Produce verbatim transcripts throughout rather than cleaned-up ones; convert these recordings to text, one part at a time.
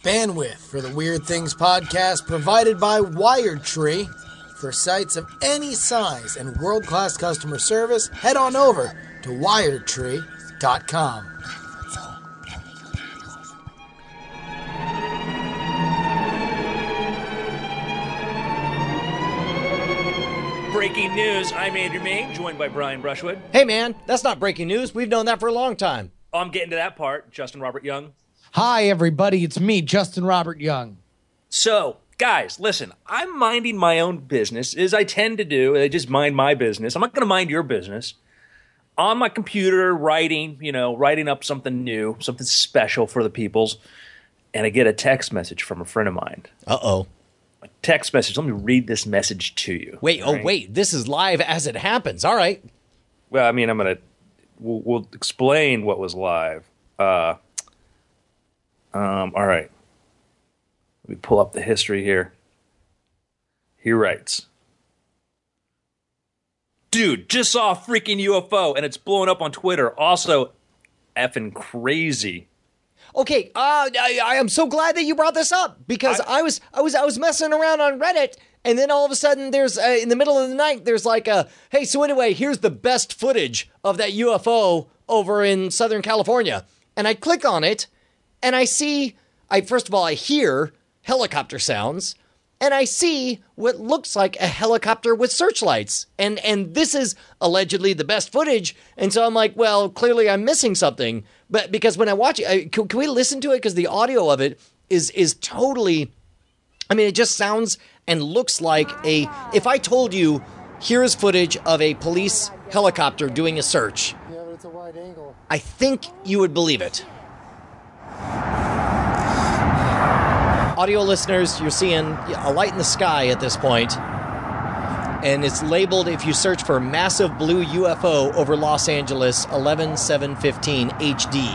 Bandwidth for the Weird Things podcast provided by WiredTree. For sites of any size and world-class customer service, head on over to wired tree dot com. Breaking news, I'm Andrew Main, joined by Brian Brushwood. Hey man, that's not breaking news. We've known that for a long time. Oh, I'm getting to that part. Justin Robert Young. Hi everybody, it's me, Justin Robert Young. So, guys, listen, I'm minding my own business, as I tend to do. I just mind my business. I'm not going to mind your business. On my computer, writing, you know, writing up something new, something special for the peoples, and I get a text message from a friend of mine. Uh-oh. A text message. Let me read this message to you. Wait, oh, right? wait. This is live as it happens. All right. Well, I mean, I'm going to we'll, we'll explain what was live. Uh, um, all right. Let me pull up the history here. He writes, dude, just saw a freaking U F O, and it's blowing up on Twitter. Also, effing crazy. Okay, uh, I, I am so glad that you brought this up because I, I was I was I was messing around on Reddit, and then all of a sudden, there's uh, in the middle of the night, there's like a hey. So anyway, here's the best footage of that U F O over in Southern California, and I click on it, and I see. I first of all, I hear helicopter sounds, and I see what looks like a helicopter with searchlights. And and this is allegedly the best footage. And so I'm like, well, clearly I'm missing something. But because when I watch it, I, can, can we listen to it? Because the audio of it is is totally, I mean, it just sounds and looks like a, if I told you, here is footage of a police helicopter doing a search. Yeah, but it's a wide angle. I think you would believe it. Audio listeners, you're seeing a light in the sky at this point, and it's labeled, if you search for massive blue U F O over Los Angeles, eleven seven fifteen H D.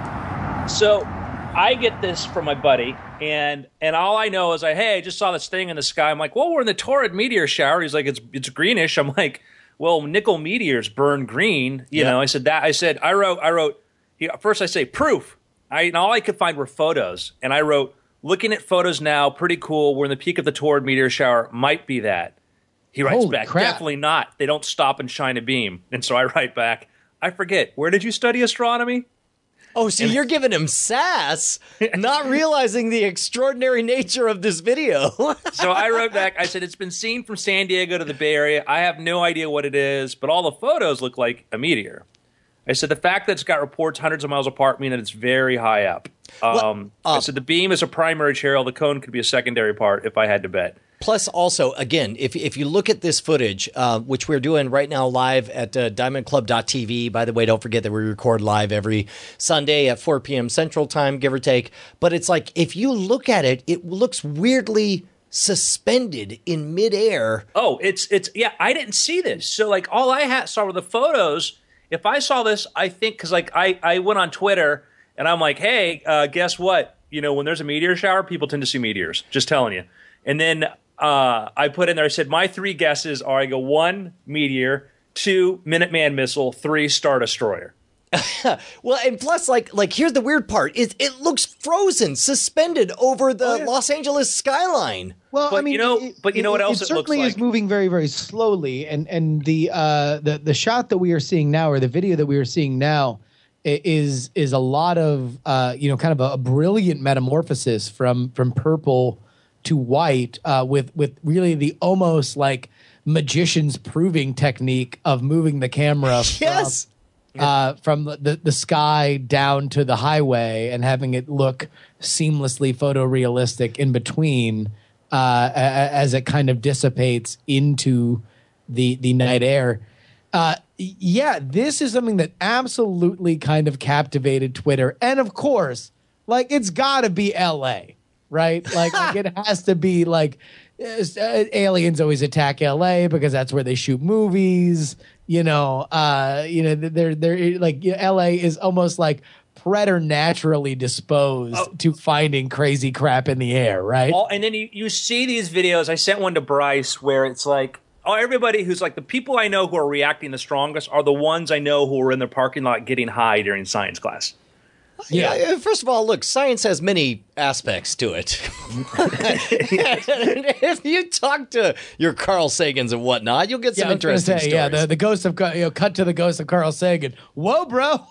So I get this from my buddy, and and all I know is, I hey, I just saw this thing in the sky. I'm like, well, we're in the Taurid meteor shower. He's like, it's it's greenish. I'm like, well, nickel meteors burn green. You Yeah. know, I said that. I said, I wrote, I wrote, he, first I say proof. I, and all I could find were photos, and I wrote, looking at photos now, pretty cool. We're in the peak of the Taurid meteor shower. Might be that. He writes Holy back, crap. definitely not. They don't stop and shine a beam. And so I write back, I forget. Where did you study astronomy? Oh, so you're giving him sass, not realizing the extraordinary nature of this video. So I wrote back, I said, it's been seen from San Diego to the Bay Area. I have no idea what it is, but all the photos look like a meteor. I said, the fact that it's got reports hundreds of miles apart mean that it's very high up. Um, well, uh, I said, the beam is a primary channel. The cone could be a secondary part if I had to bet. Plus, also, again, if if you look at this footage, uh, which we're doing right now live at uh, diamond club dot t v. By the way, don't forget that we record live every Sunday at four p.m. Central Time, give or take. But it's like, if you look at it, it looks weirdly suspended in midair. Oh, it's, it's yeah, I didn't see this. So, like, all I had, saw were the photos. If I saw this, I think, because, like, I, I went on Twitter, and I'm like, hey, uh, guess what? You know, when there's a meteor shower, people tend to see meteors. Just telling you. And then uh, I put in there, I said, my three guesses are, I go, one, meteor, two, Minuteman missile, three, Star Destroyer. Well, and plus, like, like here's the weird part. It, it looks frozen, suspended over the Oh, yeah. Los Angeles skyline. Well, But I mean, you know- it, but you know what it, else it it looks certainly is like? moving very, very slowly, and and the uh the the shot that we are seeing now, or the video that we are seeing now, i- is is a lot of uh you know kind of a, a brilliant metamorphosis from from purple to white, uh with with really the almost like magician's proving technique of moving the camera. Yes. From, uh, from the, the, the sky down to the highway and having it look seamlessly photorealistic in between, uh, a- a- as it kind of dissipates into the the night air. Uh, yeah, this is something that absolutely kind of captivated Twitter, and of course, like it's got to be L A, right? Like, like it has to be like uh, aliens always attack L A because that's where they shoot movies. You know, uh, you know, they're they're like you know, L A is almost like preternaturally disposed Oh. to finding crazy crap in the air, right? All, and then you, you see these videos. I sent one to Bryce where it's like, oh, everybody who's like, the people I know who are reacting the strongest are the ones I know who are in their parking lot getting high during science class. Yeah. yeah. First of all, look, science has many aspects to it. If you talk to your Carl Sagans and whatnot, you'll get some yeah, interesting say, stories. Yeah, the, the ghost of you know, cut to the ghost of Carl Sagan. Whoa, bro.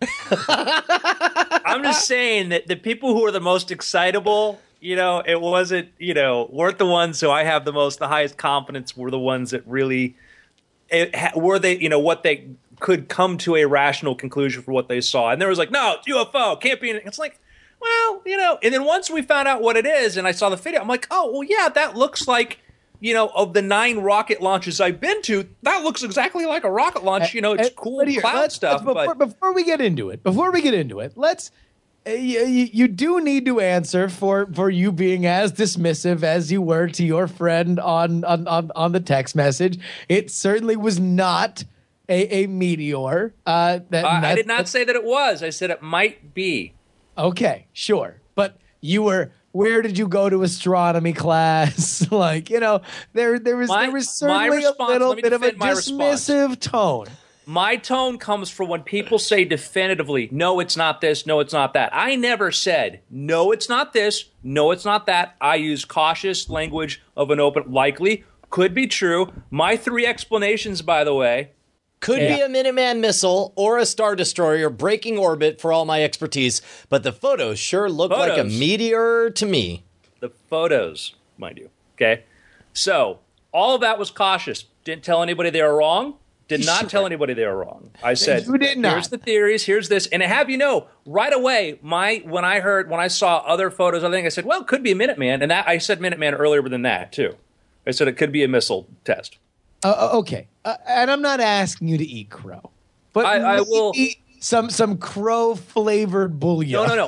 I'm just saying that the people who are the most excitable, you know, it wasn't, you know, weren't the ones who I have the most, the highest confidence were the ones that really, it, were they, you know, what they could come to a rational conclusion for what they saw. And there was like, no, it's U F O, can't be. It's like, well, you know, and then once we found out what it is and I saw the video, I'm like, oh, well, yeah, that looks like, you know, of the nine rocket launches I've been to, that looks exactly like a rocket launch. You know, it's cool here, cloud let's, stuff. Let's, before, but before we get into it, before we get into it, let's. Uh, you, you do need to answer for, for you being as dismissive as you were to your friend on on, on, on the text message. It certainly was not a, a meteor. Uh, that, uh, I did not say that it was. I said it might be. Okay, sure, but you were. Where did you go to astronomy class? Like, you know, there there was my, there was certainly response, a little bit of a dismissive response. tone. My tone comes from when people say definitively, no, it's not this, no, it's not that. I never said, no, it's not this, no, it's not that. I use cautious language of an open, likely, could be true. My three explanations, by the way. Could yeah. be a Minuteman missile or a Star Destroyer breaking orbit for all my expertise, but the photos sure look photos. like a meteor to me. The photos, mind you. Okay. So, all of that was cautious. Didn't tell anybody they were wrong. Did not sure. tell anybody they were wrong. I said, you did not. Here's the theories, here's this. And to have you know, right away, my when I heard, when I saw other photos, I think I said, well, it could be a Minuteman. And that I said Minuteman earlier than that, too. I said it could be a missile test. Uh, okay. Uh, and I'm not asking you to eat crow. But I, I will eat some some crow-flavored bouillon. No, no, no.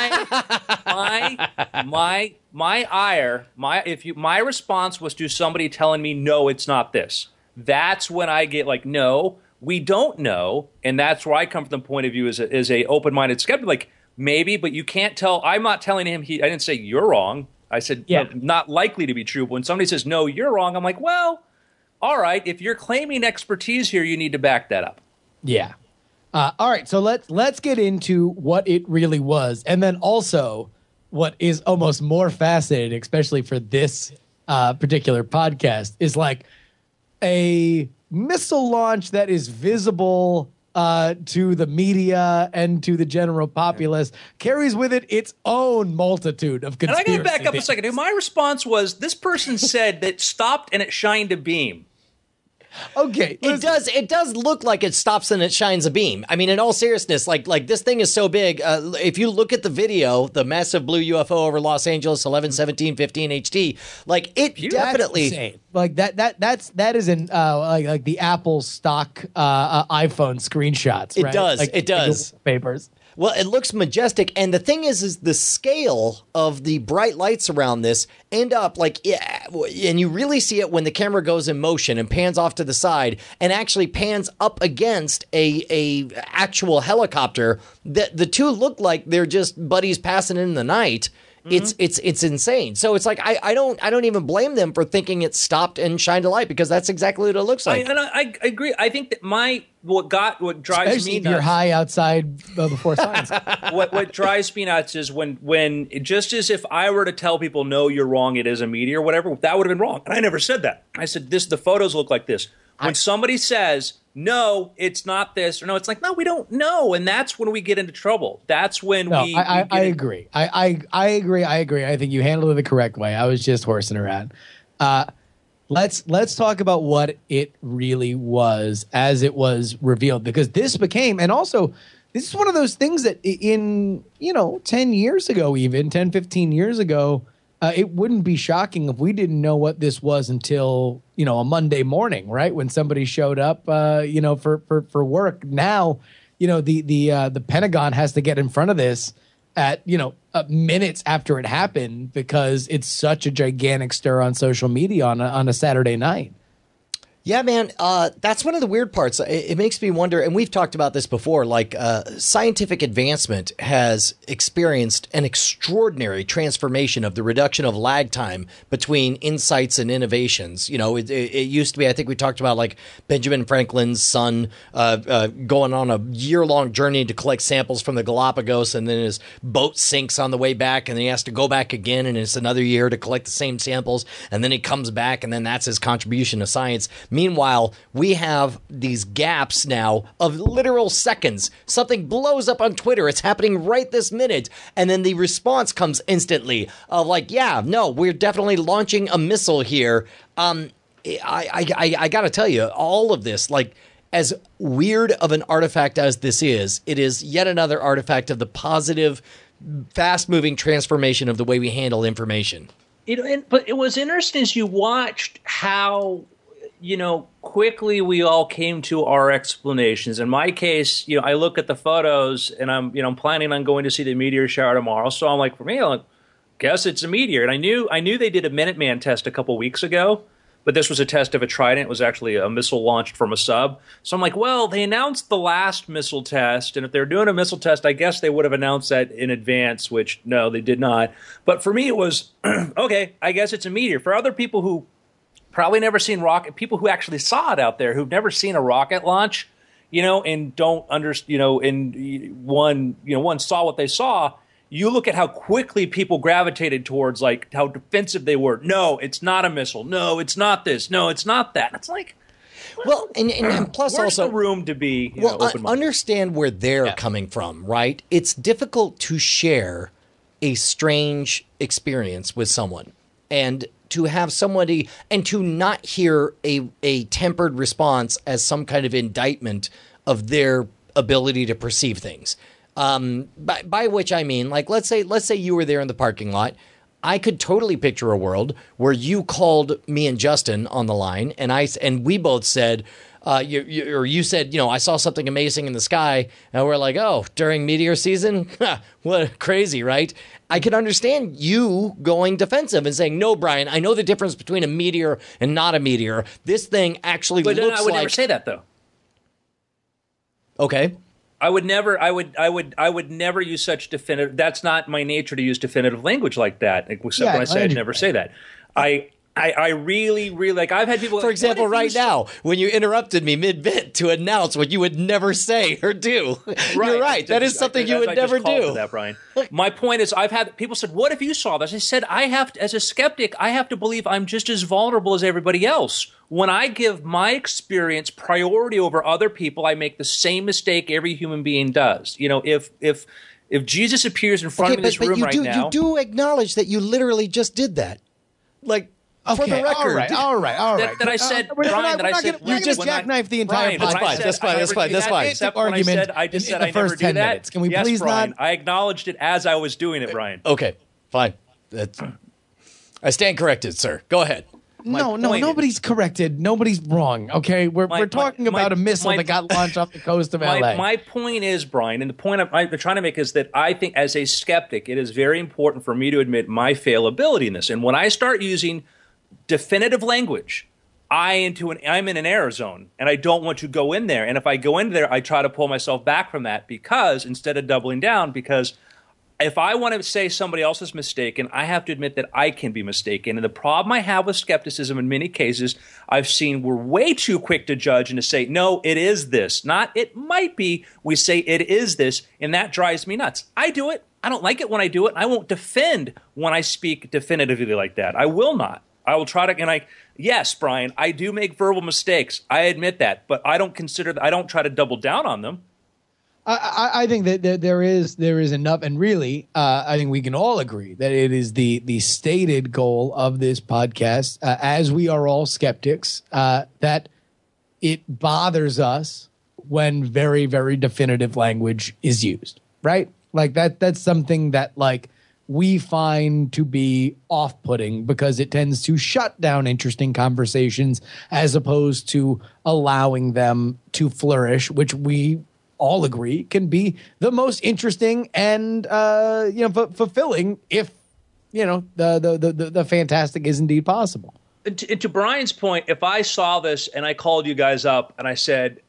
My, my, my, my ire, my, if you, my response was to somebody telling me, no, it's not this. That's when I get like, no, we don't know. And that's where I come from the point of view as a, as a open-minded skeptic. Like, maybe, but you can't tell. I'm not telling him he, I didn't say you're wrong. I said, yeah. no, not likely to be true. But when somebody says, no, you're wrong, I'm like, well, all right. If you're claiming expertise here, you need to back that up. Yeah. Uh, all right. So let's, let's get into what it really was. And then also what is almost more fascinating, especially for this uh, particular podcast, is like, a missile launch that is visible uh, to the media and to the general populace carries with it its own multitude of conspiracy. And I got to back up a second. My response was, this person said that it stopped and it shined a beam. Okay, listen. it does. It does look like it stops and it shines a beam. I mean, in all seriousness, like like this thing is so big. Uh, if you look at the video, the massive blue U F O over Los Angeles, eleven seventeen fifteen H D, like it That's definitely insane. Like that. That that's that is in uh, like like the Apple stock uh, uh, iPhone screenshots. It right? does. Like, it does. Papers. Well, it looks majestic, and the thing is, is the scale of the bright lights around this end up like, yeah, and you really see it when the camera goes in motion and pans off to the side and actually pans up against a a actual helicopter. That the two look like they're just buddies passing in the night. Mm-hmm. It's it's it's insane. So it's like I, I don't I don't even blame them for thinking it stopped and shined a light, because that's exactly what it looks like. I, and I, I agree. I think that my what got what drives Especially me if nuts. You're high outside uh, before science. what what drives me nuts is when when just as if I were to tell people, no, you're wrong, it is a meteor, whatever, that would have been wrong. And I never said that. I said this. The photos look like this. When I, somebody says, no, it's not this, or no, it's like, no, we don't know. And that's when we get into trouble. That's when no, we. I, I, we I in- agree. I, I I agree. I agree. I think you handled it the correct way. I was just horsing around. Uh, let's let's talk about what it really was as it was revealed, because this became, and also this is one of those things that in, you know, ten years ago, even ten, fifteen years ago, Uh, it wouldn't be shocking if we didn't know what this was until, you know, a Monday morning, right? When somebody showed up, uh, you know, for, for, for work. Now, you know, the the uh, the Pentagon has to get in front of this at, you know, uh, minutes after it happened, because it's such a gigantic stir on social media on a, on a Saturday night. Yeah, man, uh, that's one of the weird parts. It, it makes me wonder, and we've talked about this before, like uh, scientific advancement has experienced an extraordinary transformation of the reduction of lag time between insights and innovations. You know, it, it, it used to be, I think we talked about like Benjamin Franklin's son uh, uh, going on a year-long journey to collect samples from the Galapagos, and then his boat sinks on the way back, and then he has to go back again, and it's another year to collect the same samples, and then he comes back, and then that's his contribution to science. Meanwhile, we have these gaps now of literal seconds. Something blows up on Twitter. It's happening right this minute. And then the response comes instantly of like, yeah, no, we're definitely launching a missile here. Um, I, I, I, I got to tell you, all of this, like, as weird of an artifact as this is, it is yet another artifact of the positive, fast-moving transformation of the way we handle information. You know, and, but it was interesting as you watched how, you know, quickly we all came to our explanations. In my case, you know, I look at the photos and I'm, you know, I'm planning on going to see the meteor shower tomorrow. So I'm like, for me, I like, guess it's a meteor. And I knew, I knew they did a Minuteman test a couple weeks ago, but this was a test of a Trident. It was actually a missile launched from a sub. So I'm like, well, they announced the last missile test. And if they're doing a missile test, I guess they would have announced that in advance, which no, they did not. But for me, it was, okay, I guess it's a meteor. For other people who probably never seen rocket, people who actually saw it out there, who've never seen a rocket launch, you know, and don't understand, you know, and one, you know, one saw what they saw. You look at how quickly people gravitated towards, like, how defensive they were. No, it's not a missile. No, it's not this. No, it's not that. It's like, well, and, and, and plus where's also the room to be, you well, know, open-minded? Understand where they're yeah. coming from, right? It's difficult to share a strange experience with someone, and to have somebody and to not hear a a tempered response as some kind of indictment of their ability to perceive things. Um, by, by which I mean, like, let's say, let's say you were there in the parking lot. I could totally picture a world where you called me and Justin on the line, and I and we both said, uh, you, you, or you said, you know, I saw something amazing in the sky, and we're like, oh, during meteor season, what crazy, right? I could understand you going defensive and saying, no, Brian, I know the difference between a meteor and not a meteor. This thing actually but looks like. I would like. never say that though. Okay. I would never, I would, I would, I would never use such definitive. That's not my nature to use definitive language like that. Except Yeah, when I say I I'd never say that. I, I, I really, really like. I've had people. For like, example, "What if you right saw-" now, when you interrupted me mid-bit to announce what you would never say or do, you're right. That is something you would I never just called do. for that, Brian. My point is, I've had people said, "What if you saw this?" I said, "I have to, as a skeptic, I have to believe I'm just as vulnerable as everybody else. When I give my experience priority over other people, I make the same mistake every human being does. You know, if if if Jesus appears in front Okay, of me in but, this but room you right do now, you do acknowledge that you literally just did that, like. For Okay, the record, all right, all right, all That- right. that I said, Uh, we're Brian, not- that we're I not said- gonna- we're you just when I- jackknife the entire Brian, when I That's fine, said that's fine, I that's never fine, do that's that, fine. except Basic when I argument said I just in- said in the I never first do ten that. minutes. Can we yes, please Brian, not- I acknowledged it as I was doing it, Brian. Okay, fine. That's, I stand corrected, sir. Go ahead. No, no, point is- nobody's corrected. Nobody's wrong. Okay, we're My- we're talking my- about my- a missile my- that got launched off the coast of L A. My, my point is, Brian, and the point I'm, I'm trying to make is that I think as a skeptic, it is very important for me to admit my fallibility in this. And when I start using definitive language, I into an I'm in an error zone, and I don't want to go in there. And if I go in there, I try to pull myself back from that because instead of doubling down, because if I want to say somebody else is mistaken, I have to admit that I can be mistaken. And the problem I have with skepticism in many cases, I've seen we're way too quick to judge and to say, no, it is this. Not it might be. We say it is this, and that drives me nuts. I do it. I don't like it when I do it. I won't defend when I speak definitively like that. I will not. I will try to, and I, yes, Brian, I do make verbal mistakes. I admit that, but I don't consider, I don't try to double down on them. I, I, I think that there, there is there is enough, and really, uh, I think we can all agree that it is the the stated goal of this podcast, uh, as we are all skeptics, uh, that it bothers us when very very definitive language is used, right? Like that that's something that like we find to be off-putting because it tends to shut down interesting conversations as opposed to allowing them to flourish, which we all agree can be the most interesting and uh, you know f- fulfilling if you know the, the the the fantastic is indeed possible. And to, and to Brian's point, if I saw this and I called you guys up and I said,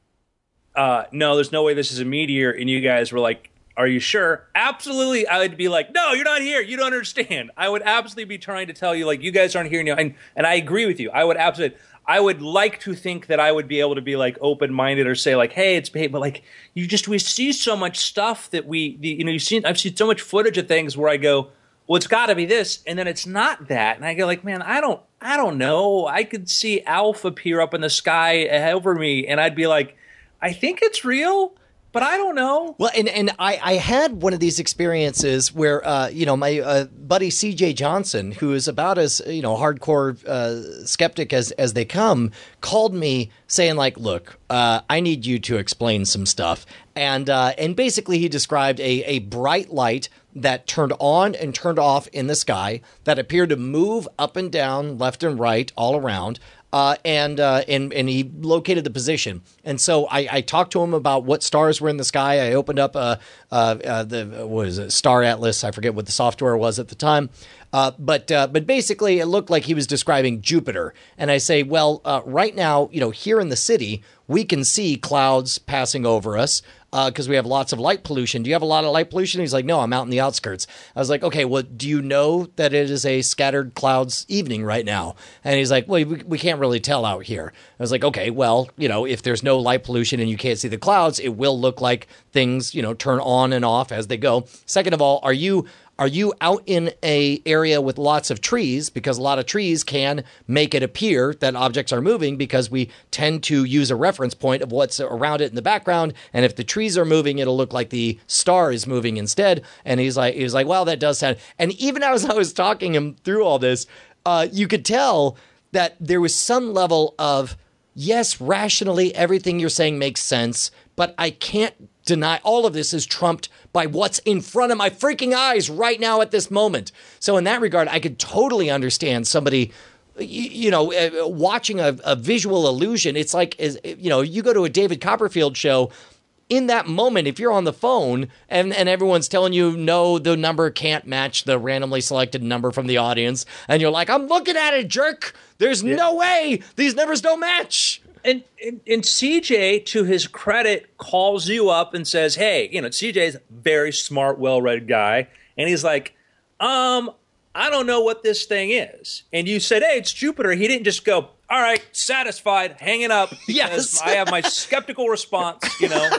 uh, no, there's no way this is a meteor, and you guys were like, are you sure? Absolutely. I would be like, no, you're not here. You don't understand. I would absolutely be trying to tell you, like, you guys aren't here now. And, and I agree with you. I would absolutely, I would like to think that I would be able to be like open-minded or say like, hey, it's bait, but like, you just, we see so much stuff that we, the, you know, you've seen, I've seen so much footage of things where I go, well, it's got to be this, and then it's not that, and I go like, man, I don't, I don't know. I could see Alf appear up in the sky over me, and I'd be like, I think it's real, but I don't know. Well, and and I, I had one of these experiences where, uh, you know, my uh, buddy C J Johnson, who is about as, you know, hardcore uh, skeptic as as they come, called me saying like, look, uh, I need you to explain some stuff, and uh, and basically he described a a bright light that turned on and turned off in the sky that appeared to move up and down, left and right, all around. Uh, and, uh, and and he located the position. And so I, I talked to him about what stars were in the sky. I opened up uh, uh, uh, the what is it, Star Atlas. I forget what the software was at the time. Uh, but uh, but basically, it looked like he was describing Jupiter. And I say, well, uh, right now, you know, here in the city, we can see clouds passing over us because uh, we have lots of light pollution. Do you have a lot of light pollution? He's like, no, I'm out in the outskirts. I was like, okay, well, do you know that it is a scattered clouds evening right now? And he's like, well, we, we can't really tell out here. I was like, okay, well, you know, if there's no light pollution and you can't see the clouds, it will look like things, you know, turn on and off as they go. Second of all, are you... Are you out in a area with lots of trees? Because a lot of trees can make it appear that objects are moving because we tend to use a reference point of what's around it in the background. And if the trees are moving, it'll look like the star is moving instead. And he's like, he was like, well, that does sound. And even as I was talking him through all this, uh, you could tell that there was some level of, yes, rationally, everything you're saying makes sense, but I can't deny all of this is trumped by what's in front of my freaking eyes right now at this moment. So in that regard, I could totally understand somebody, you, you know, uh, watching a, a visual illusion. It's like, is, you know, you go to a David Copperfield show. In that moment, if you're on the phone and, and everyone's telling you, no, the number can't match the randomly selected number from the audience, and you're like, I'm looking at it, jerk. There's yeah. no way these numbers don't match. And, and and C J, to his credit, calls you up and says, hey, you know, C J's a very smart, well-read guy. And he's like, um, I don't know what this thing is. And you said, hey, it's Jupiter. He didn't just go, all right, satisfied, hanging up. Because yes. I have my skeptical response, you know.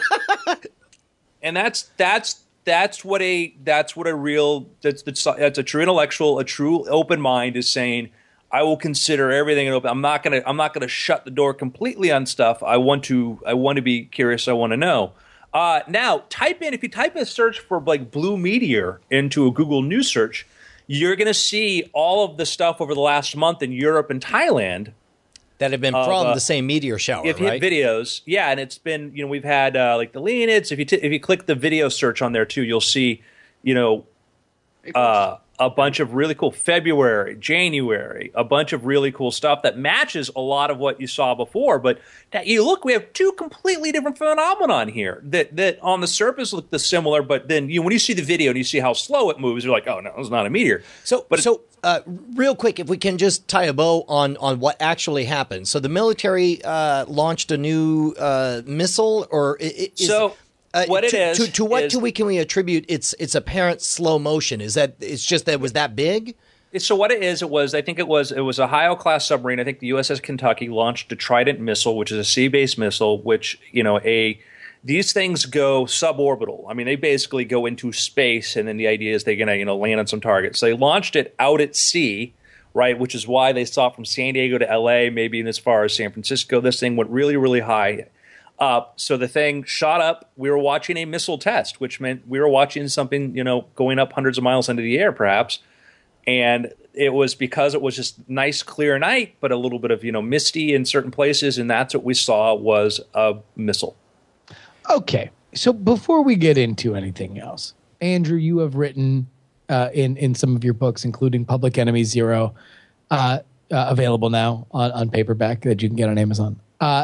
And that's that's that's what a that's what a real that's that's, that's a true intellectual, a true open mind is saying. I will consider everything open. I'm not gonna. I'm not gonna shut the door completely on stuff. I want to. I want to be curious. I want to know. Uh, now, type in if you type in a search for like blue meteor into a Google News search, you're gonna see all of the stuff over the last month in Europe and Thailand that have been of, from uh, the same meteor shower. If you right? hit videos, yeah, and it's been. You know, we've had uh, like the Leonids. If you t- if you click the video search on there too, you'll see. You know. Uh, A bunch of really cool February, January, a bunch of really cool stuff that matches a lot of what you saw before. But that you look, we have two completely different phenomenon here that that on the surface look the similar, but then you when you see the video and you see how slow it moves, you're like, oh no, it's not a meteor. So, but so uh, real quick, if we can just tie a bow on on what actually happened. So the military uh, launched a new uh, missile, or is, so. Uh, what to, it is to, to what is, do we can we attribute its its apparent slow motion? Is that it's just that it was that big? So what it is, it was I think it was it was a Ohio class submarine. I think the U S S Kentucky launched a Trident missile, which is a sea-based missile, which you know a these things go suborbital. I mean, they basically go into space, and then the idea is they're going to you know land on some targets. So they launched it out at sea, right? Which is why they saw from San Diego to L A, maybe even as far as San Francisco. This thing went really, really high. Uh, so the thing shot up. We were watching a missile test, which meant we were watching something, you know, going up hundreds of miles into the air, perhaps. And it was because it was just nice, clear night, but a little bit of, you know, misty in certain places. And that's what we saw was a missile. Okay. So before we get into anything else, Andrew, you have written uh, in, in some of your books, including Public Enemy Zero, uh, uh, available now on, on paperback that you can get on Amazon. Uh,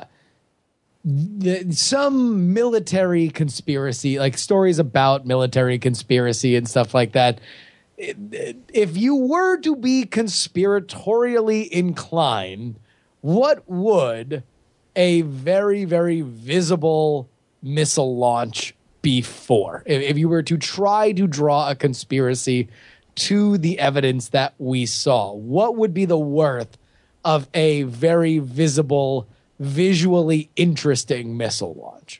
The, some military conspiracy, like stories about military conspiracy and stuff like that, if you were to be conspiratorially inclined, what would a very, very visible missile launch be for? If, if you were to try to draw a conspiracy to the evidence that we saw, what would be the worth of a very visible, visually interesting missile launch?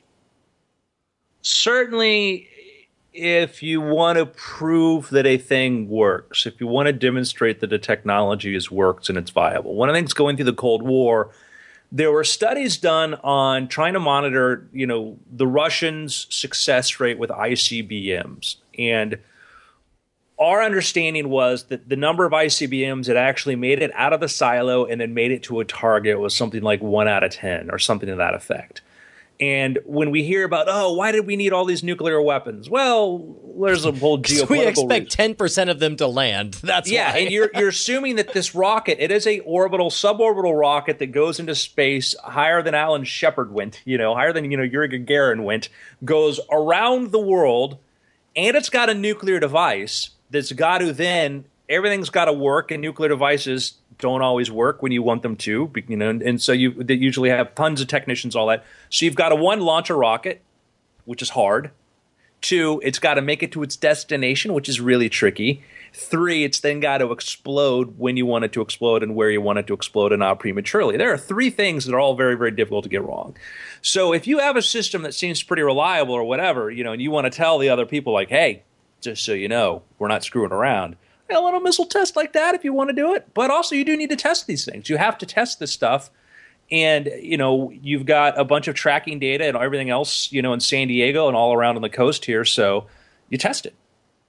Certainly, if you want to prove that a thing works, if you want to demonstrate that the technology is works and it's viable. One of the things going through the Cold War, there were studies done on trying to monitor, you know, the Russians' success rate with I C B Ms. And our understanding was that the number of I C B Ms that actually made it out of the silo and then made it to a target was something like one out of ten or something to that effect. And when we hear about, oh, why did we need all these nuclear weapons? Well, there's a whole geopolitical we expect reason. ten percent of them to land. That's yeah, why. and you're you're assuming that this rocket, it is a orbital, suborbital rocket that goes into space higher than Alan Shepard went, you know, higher than, you know, Yuri Gagarin went, goes around the world, and it's got a nuclear device that's got to then, everything's got to work, and nuclear devices don't always work when you want them to, you know, and, and so you they usually have tons of technicians, all that. So you've got to, one, launch a rocket, which is hard. Two, it's got to make it to its destination, which is really tricky. Three, it's then got to explode when you want it to explode and where you want it to explode and not prematurely. There are three things that are all very, very difficult to get wrong. So if you have a system that seems pretty reliable or whatever, you know, and you want to tell the other people like, hey, just so you know, we're not screwing around. A little missile test like that if you want to do it. But also you do need to test these things. You have to test this stuff. And, you know, you've got a bunch of tracking data and everything else, you know, in San Diego and all around on the coast here. So you test it.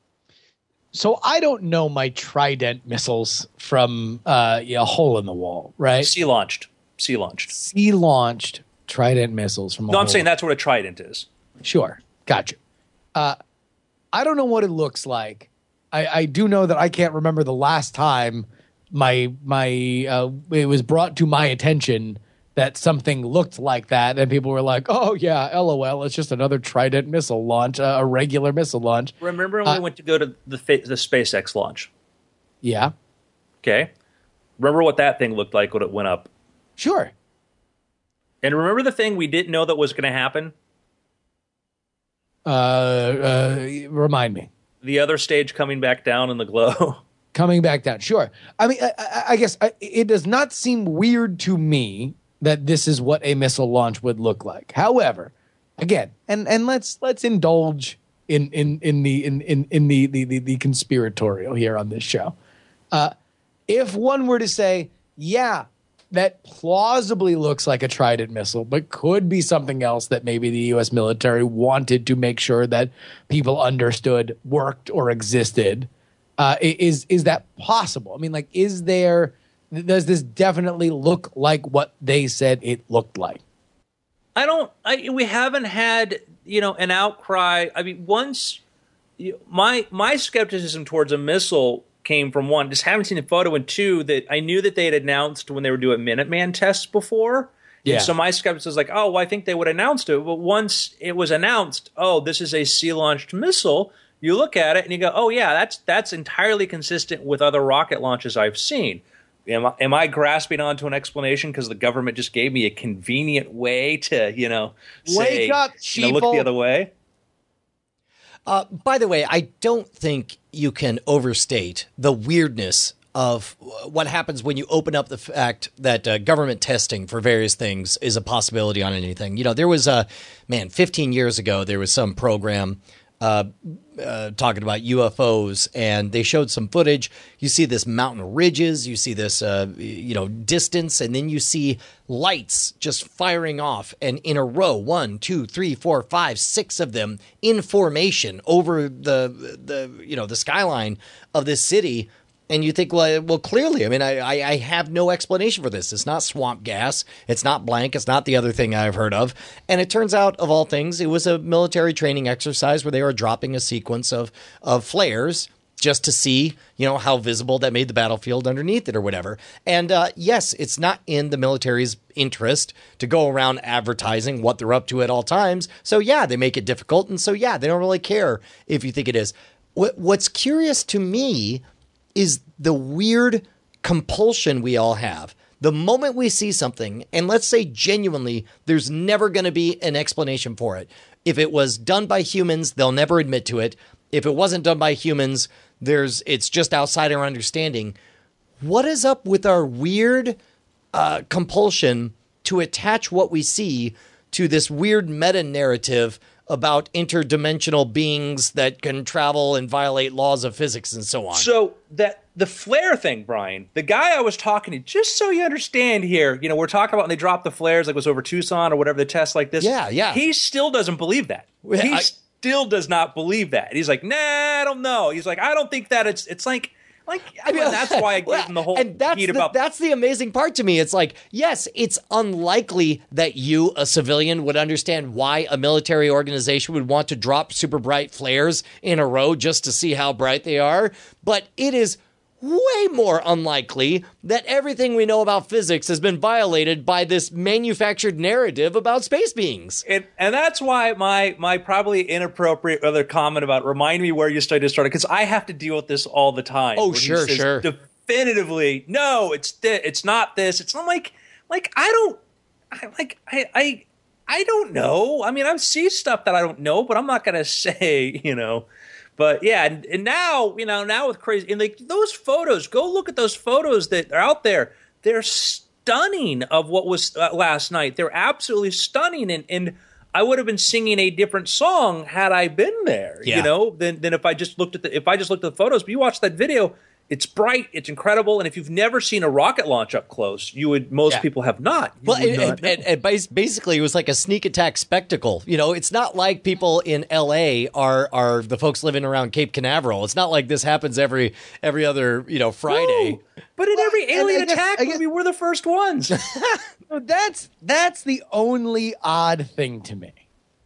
So I don't know my Trident missiles from uh, yeah, a hole in the wall, right? Sea launched. Sea launched. Sea launched Trident missiles from a No, I'm hole. saying that's what a Trident is. Sure. Gotcha. Uh, I don't know what it looks like. I, I do know that I can't remember the last time my my uh, it was brought to my attention that something looked like that, and people were like, "Oh yeah, LOL, it's just another Trident missile launch, uh, a regular missile launch." Remember when uh, we went to go to the the SpaceX launch? Yeah, Okay. Remember what that thing looked like when it went up? sure. And remember the thing we didn't know that was going to happen? Uh, uh, remind me. The other stage coming back down in the glow. Coming back down, sure. I mean, I, I, I guess I, it does not seem weird to me that this is what a missile launch would look like. However, again, and and let's let's indulge in in in the in in, in the, the the the conspiratorial here on this show. Uh, if one were to say, yeah, that plausibly looks like a Trident missile, but could be something else that maybe the U S military wanted to make sure that people understood worked or existed. Uh, is is that possible? I mean, like, is there, does this definitely look like what they said it looked like? I don't, I, we haven't had, you know, an outcry. I mean, once, you, my my skepticism towards a missile came from, one, just haven't seen a photo, and two, that I knew that they had announced when they were doing Minuteman tests before. Yeah. And so my skepticism was like, oh, well, I think they would have announced it. But once it was announced, oh, this is a sea-launched missile, you look at it and you go, oh, yeah, that's that's entirely consistent with other rocket launches I've seen. Am I, am I grasping onto an explanation because the government just gave me a convenient way to, you know, say, Wake up, you know, look sheeple. the other way? Uh, by the way, I don't think you can overstate the weirdness of what happens when you open up the fact that uh, government testing for various things is a possibility on anything. You know, there was a, man, fifteen years ago, there was some program uh, uh, talking about U F Os, and they showed some footage. You see this mountain ridges, you see this, uh, you know, distance, and then you see lights just firing off, and in a row, one, two, three, four, five, six of them in formation over the the you know the skyline of this city. And you think, well, well, clearly, I mean, I, I, I have no explanation for this. It's not swamp gas. It's not blank. It's not the other thing I've heard of. And it turns out, of all things, it was a military training exercise where they were dropping a sequence of, of flares just to see, you know, how visible that made the battlefield underneath it or whatever. And uh, yes, it's not in the military's interest to go around advertising what they're up to at all times. So, yeah, they make it difficult. And so, yeah, they don't really care if you think it is. What, what's curious to me is the weird compulsion we all have. The moment we see something, and let's say genuinely, there's never going to be an explanation for it. If it was done by humans, they'll never admit to it. If it wasn't done by humans, there's it's just outside our understanding. What is up with our weird uh, compulsion to attach what we see to this weird meta-narrative about interdimensional beings that can travel and violate laws of physics and so on? So that the flare thing, Brian, the guy I was talking to, just so you understand here, you know, we're talking about when they dropped the flares, like it was over Tucson or whatever, the test like this. Yeah, yeah. He still doesn't believe that. Yeah, he I- still does not believe that. He's like, nah, I don't know. He's like, I don't think that it's, it's like, Like, I mean, that's why I gave him the whole and that's heat the, about. that's the amazing part to me. It's like, yes, it's unlikely that you, a civilian, would understand why a military organization would want to drop super bright flares in a row just to see how bright they are. But it is way more unlikely that everything we know about physics has been violated by this manufactured narrative about space beings. And, and that's why my my probably inappropriate other comment about remind me where you studied started, because I have to deal with this all the time. Oh, when he sure, says sure. Definitively, no, it's thi- it's not this. It's not like like I don't I like I I I don't know. I mean, I see stuff that I don't know, but I'm not gonna say, you know. But yeah, and, and now, you know, now with crazy, and like those photos, go look at those photos that are out there. They're stunning of what was uh, last night. They're absolutely stunning. And, and I would have been singing a different song had I been there, Yeah. you know, than, than if I just looked at the, if I just looked at the photos. But you watch that video, it's bright, it's incredible. And if you've never seen a rocket launch up close, you would, most Yeah. people have not. You Well, would and, not and, know. and, and bas- basically, it was like a sneak attack spectacle. You know, it's not like people in L A are are the folks living around Cape Canaveral. It's not like this happens every every other you know Friday. No, but in every and alien I guess- attack I guess- movie, we're the first ones. So that's that's the only odd thing to me,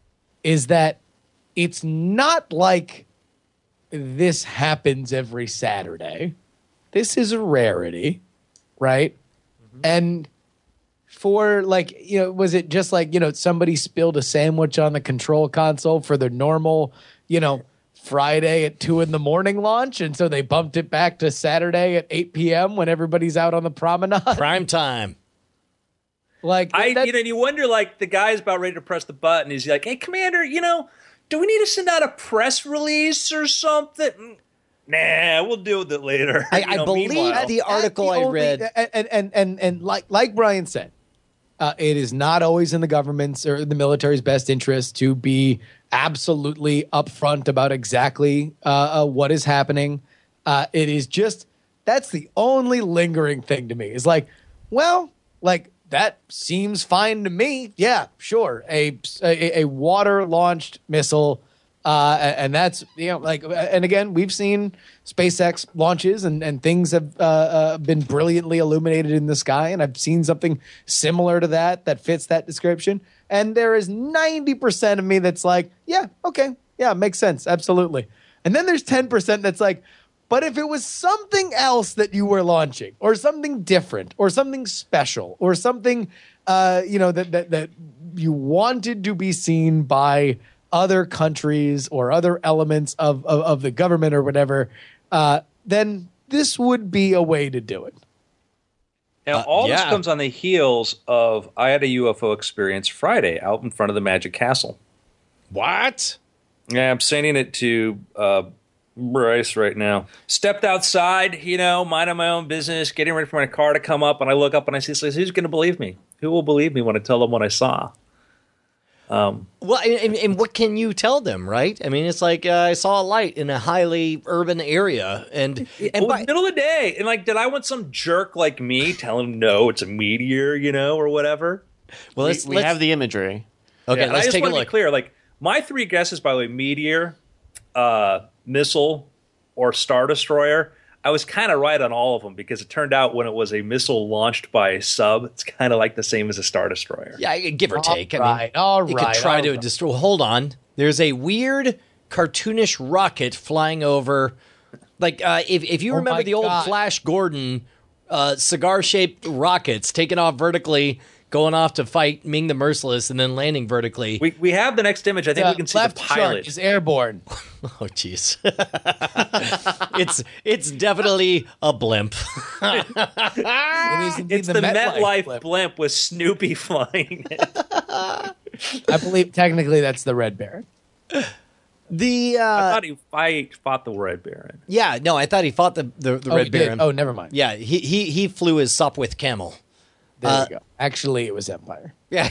is that it's not like this happens every Saturday. This is a rarity, right? Mm-hmm. And for like, you know, was it just like, you know, somebody spilled a sandwich on the control console for their normal, you know, Friday at two in the morning launch, and so they bumped it back to Saturday at eight p.m. when everybody's out on the promenade? Prime time. Like I, that- you know, and you wonder, like, the guy's about ready to press the button. He's like, "Hey, Commander, you know, do we need to send out a press release or something?" Nah, we'll deal with it later. I, You I know, believe meanwhile- the article That's the I only- read. and and and and, and like like Brian said, uh, it is not always in the government's or the military's best interest to be absolutely upfront about exactly uh, uh, what is happening. Uh, it is just that's the only lingering thing to me. Is like, well, like that seems fine to me. Yeah, sure, a a, a water launched missile. Uh, and that's, you know, like, and again, we've seen SpaceX launches and, and things have uh, uh, been brilliantly illuminated in the sky. And I've seen something similar to that that fits that description. And there is ninety percent of me that's like, yeah, okay. Yeah, makes sense. Absolutely. And then there's ten percent that's like, but if it was something else that you were launching or something different or something special or something, uh, you know, that, that, that you wanted to be seen by other countries or other elements of, of, of the government or whatever, uh, then this would be a way to do it. Now, Uh, all this yeah. comes on the heels of I had a U F O experience Friday out in front of the Magic Castle. What? Yeah, I'm sending it to uh, Bryce right now. Stepped outside, you know, minding my own business, getting ready for my car to come up, and I look up and I see, says, who's going to believe me? Who will believe me when I tell them what I saw? Um, Well, and, and what can you tell them, right? I mean, it's like uh, I saw a light in a highly urban area, and and well, by, middle of the day, and like, did I want some jerk like me tell him no, it's a meteor, you know, or whatever? well, We, let's, we let's have the imagery. okay. Yeah, and I let's just take a want to be look. clear. Like my three guesses, by the way, meteor, uh, missile, or star destroyer. I was kind of right on all of them because it turned out when it was a missile launched by a sub, it's kind of like the same as a star destroyer. Yeah, give or take. All I mean, right, all it right, could try all to right. destroy. Hold on. There's a weird cartoonish rocket flying over. Like uh, if if you Oh remember my the old God. Flash Gordon uh, cigar shaped rockets taking off vertically, going off to fight Ming the Merciless and then landing vertically. We we have the next image. I think The we can see left the shark pilot. is airborne. Oh, jeez. it's it's definitely a blimp. It is indeed It's the, MetLife MetLife blimp. blimp. with Snoopy flying it. I believe technically that's the Red Baron. The uh, I thought he fight, fought the Red Baron. yeah, no, I thought he fought the the, the Oh, Red he did? Baron. Oh, never mind. Yeah, he he he flew his Sopwith camel. There Uh, you go. Actually, it was Empire. Yeah.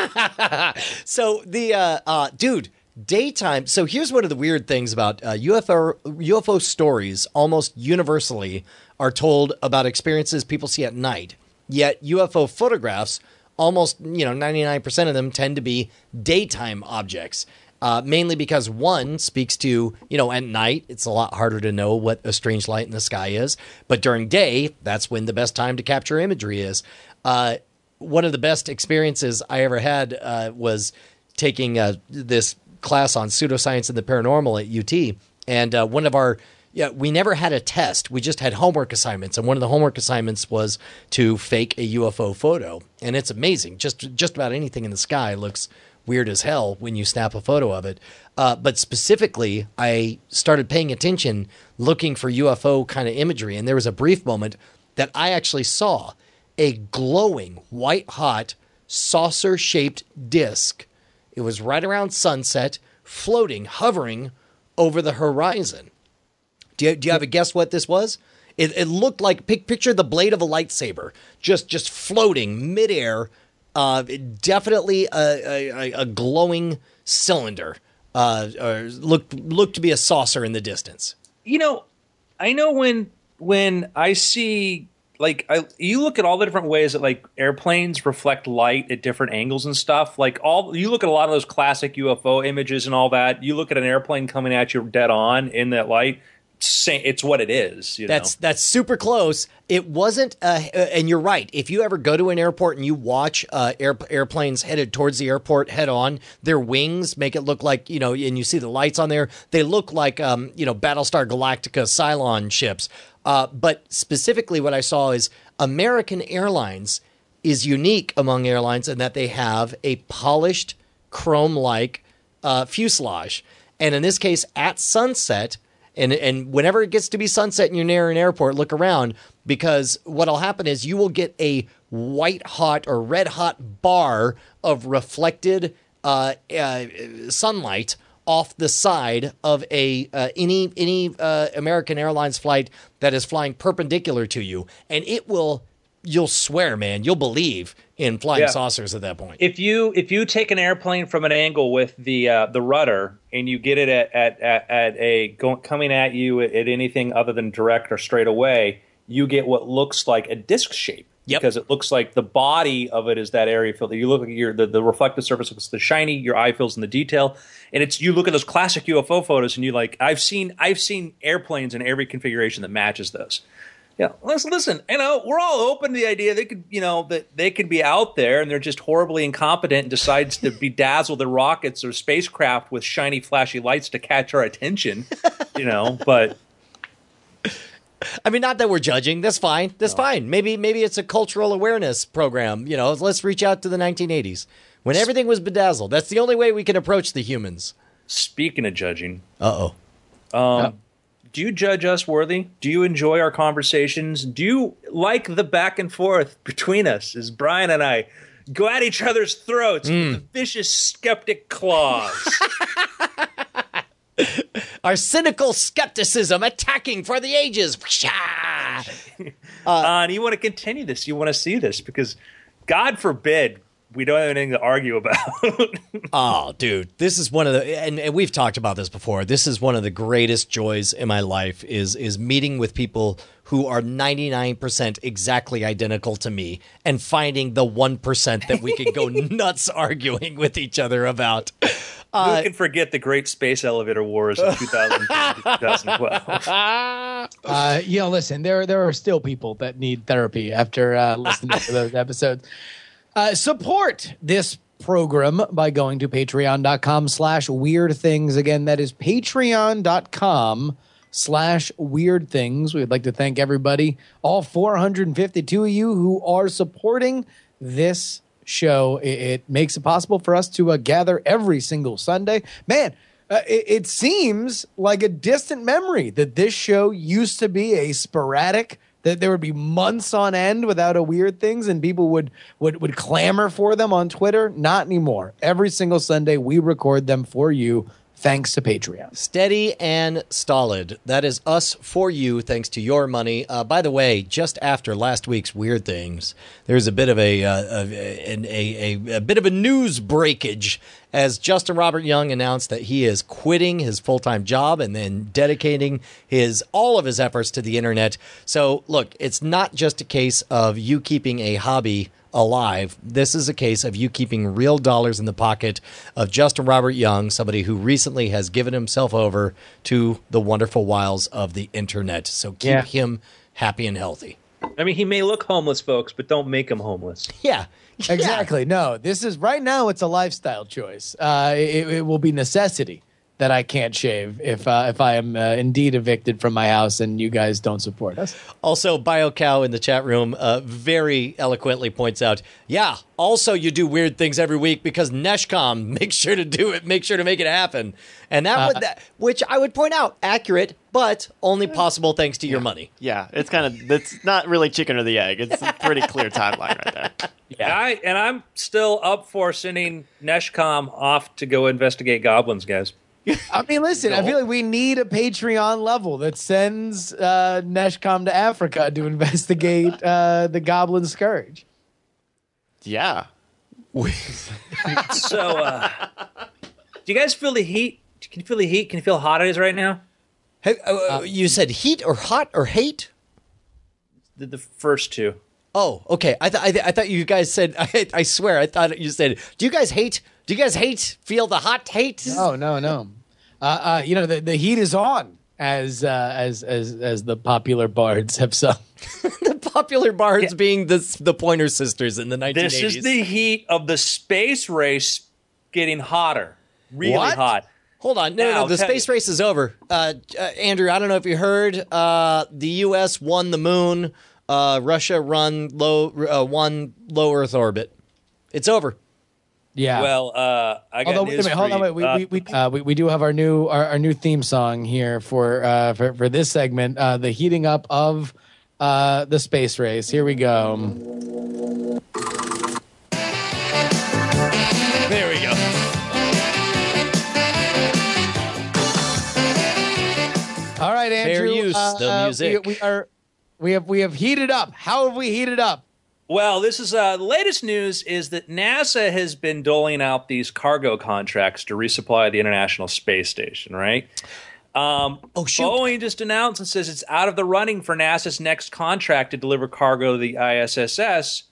So the uh, uh, dude, daytime. So here's one of the weird things about uh, U F O U F O stories. Almost universally are told about experiences people see at night. Yet U F O photographs, almost you know ninety-nine percent of them tend to be daytime objects. Uh, mainly because one speaks to, you know, at night, it's a lot harder to know what a strange light in the sky is. But during day, that's when the best time to capture imagery is. Uh, one of the best experiences I ever had uh, was taking uh, this class on pseudoscience and the paranormal at U T. And uh, one of our, yeah, we never had a test. We just had homework assignments. And one of the homework assignments was to fake a U F O photo. And it's amazing. Just, just about anything in the sky looks weird as hell when you snap a photo of it. Uh, but specifically, I started paying attention, looking for U F O kind of imagery. And there was a brief moment that I actually saw a glowing, white-hot, saucer-shaped disc. It was right around sunset, floating, hovering over the horizon. Do you, do you have a guess what this was? It, it looked like, pic, picture the blade of a lightsaber, just, just floating midair. Uh, definitely a, a, a glowing cylinder. Uh, or looked looked to be a saucer in the distance. You know, I know when when I see like I, you look at all the different ways that like airplanes reflect light at different angles and stuff. Like all you look at a lot of those classic U F O images and all that. You look at an airplane coming at you dead on in that light. It's what it is. You That's know? that's super close. It wasn't, uh, and you're right. If you ever go to an airport and you watch uh, air, airplanes headed towards the airport head on, their wings make it look like, you know, and you see the lights on there, they look like, um, you know, Battlestar Galactica Cylon ships. Uh, but specifically what I saw is American Airlines is unique among airlines in that they have a polished chrome-like uh, fuselage. And in this case, at sunset, And and whenever it gets to be sunset and you're near an airport, look around, because what'll happen is you will get a white hot or red hot bar of reflected uh, uh, sunlight off the side of a uh, any any uh, American Airlines flight that is flying perpendicular to you, and it will. You'll swear, man. You'll believe in flying Yeah. saucers at that point. If you if you take an airplane from an angle with the uh, the rudder and you get it at at, at, at a go, coming at you at, at anything other than direct or straight away, you get what looks like a disc shape. Yep. Because it looks like the body of it is that area filled. You look at your the, the reflective surface looks the shiny. Your eye fills in the detail, and it's you look at those classic U F O photos and you like I've seen I've seen airplanes in every configuration that matches those. Yeah, listen, listen, you know, we're all open to the idea they could, you know, that they could be out there and they're just horribly incompetent and decides to bedazzle their rockets or spacecraft with shiny, flashy lights to catch our attention, you know, but. I mean, not that we're judging. That's fine. That's no. fine. Maybe maybe it's a cultural awareness program. You know, let's reach out to the nineteen eighties when everything was bedazzled. That's the only way we can approach the humans. Speaking of judging. Uh-oh. Um, uh Do you judge us worthy? Do you enjoy our conversations? Do you like the back and forth between us as Brian and I go at each other's throats mm. with the vicious skeptic claws? Our cynical skepticism attacking for the ages. uh, uh, and you want to continue this. You want to see this because God forbid we don't have anything to argue about. Oh, dude, this is one of the, and, and we've talked about this before. This is one of the greatest joys in my life is is meeting with people who are ninety-nine percent exactly identical to me and finding the one percent that we can go nuts arguing with each other about. Uh, Who can forget the Great Space Elevator Wars of two thousand twelve? Uh, you know, listen, there there are still people that need therapy after uh, listening to those episodes. Uh, support this program by going to patreon.com slash weird things. Again, that is patreon.com slash weird things. We'd like to thank everybody, all four hundred fifty-two of you who are supporting this show. It, it makes it possible for us to uh, gather every single Sunday. Man, uh, it, it seems like a distant memory that this show used to be a sporadic, that there would be months on end without a Weird Things and people would, would, would clamor for them on Twitter. Not anymore. Every single Sunday, we record them for you, thanks to Patreon. Steady and stolid. That is us for you, thanks to your money. Uh, by the way, just after last week's Weird Things, there's a bit of a, uh, a, a, a, a bit of a news breakage as Justin Robert Young announced that he is quitting his full-time job and then dedicating his all of his efforts to the internet. So, look, it's not just a case of you keeping a hobby alive. This is a case of you keeping real dollars in the pocket of Justin Robert Young, somebody who recently has given himself over to the wonderful wiles of the internet. So keep Yeah. him happy and healthy. I mean, he may look homeless, folks, but don't make him homeless. Yeah. Exactly. No, this is right now. It's a lifestyle choice. Uh, it, it will be necessity that I can't shave if uh, if I am uh, indeed evicted from my house and you guys don't support us. Also, BioCow in the chat room uh, very eloquently points out, yeah, also you do weird things every week because Neshcom makes sure to do it, make sure to make it happen. And that, Uh, would, that which I would point out, accurate, but only possible thanks to your money. Yeah, it's kind of, it's not really chicken or the egg. It's a pretty clear timeline right there. Yeah, I, and I'm still up for sending Neshcom off to go investigate goblins, guys. I mean, listen, I feel like we need a Patreon level that sends uh, Neshcom to Africa to investigate uh, the Goblin Scourge. Yeah. So, uh, do you guys feel the heat? Can you feel the heat? Can you feel how hot it is right now? Hey, uh, you said heat or hot or hate? The, the first two. Oh, okay. I, th- I, th- I thought you guys said, I, I swear, I thought you said, do you guys hate? Do you guys hate? Feel the hot hate? Oh no, no. Uh, uh, you know the, the heat is on, as uh, as as as the popular bards have sung. The popular bards being the the Pointer Sisters in the nineteen eighties. This is the heat of the space race getting hotter, really What? hot. Hold on, no, Now, no, no. The tell space you. race is over. Uh, uh, Andrew, I don't know if you heard. Uh, the U S won the moon. Uh, Russia run low, uh, won low Earth orbit. It's over. Yeah. Well, uh, I got Although, wait a news minute, for hold on, you. wait. We Uh, we we, uh, we we do have our new our, our new theme song here for uh for, for this segment, uh, the heating up of uh the space race. Here we go. There we go. All right, Andrew. Fair use, uh, the uh, music. We, we are we have we have heated up. How have we heated up? Well, this is uh, the latest news is that NASA has been doling out these cargo contracts to resupply the International Space Station, right? Um, Oh, shoot. Boeing just announced and says it's out of the running for NASA's next contract to deliver cargo to the I S S S,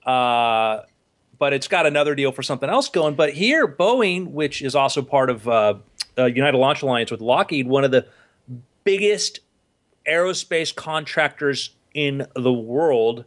uh, but it's got another deal for something else going. But here, Boeing, which is also part of uh, uh, United Launch Alliance with Lockheed, one of the biggest aerospace contractors in the world,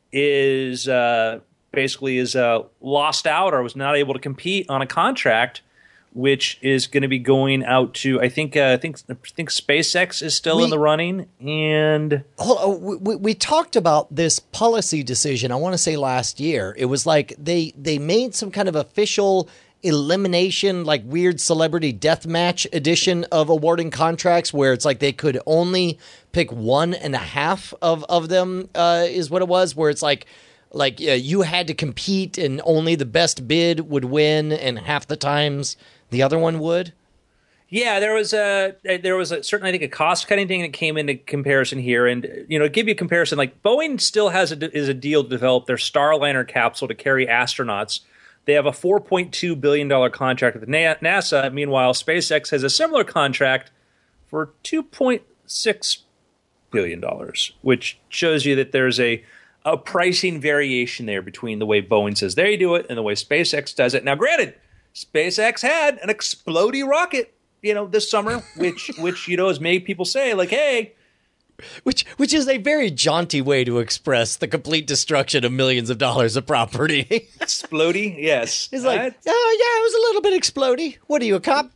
is uh, basically is uh, lost out or was not able to compete on a contract, which is going to be going out to I think uh, I think I think SpaceX is still We- in the running, and Hold on, we, we talked about this policy decision, I want to say last year. It was like they they made some kind of official elimination, like weird celebrity death match edition of awarding contracts where it's like they could only pick one and a half of, of them uh, is what it was, where it's like like uh, you had to compete and only the best bid would win and half the times the other one would. yeah, there was a there was a certainly I think a cost cutting thing that came into comparison here, and you know, to give you a comparison, like Boeing still has a, is a deal to develop their Starliner capsule to carry astronauts. They have a four point two billion dollars contract with NASA. Meanwhile, SpaceX has a similar contract for two point six billion dollars, which shows you that there's a, a pricing variation there between the way Boeing says they do it and the way SpaceX does it. Now, granted, SpaceX had an explodey rocket, you know, this summer, which, which you know, has made people say, like, hey, Which which is a very jaunty way to express the complete destruction of millions of dollars of property. explodey, yes. He's like, Uh, oh, yeah, it was a little bit explodey. What are you, a cop?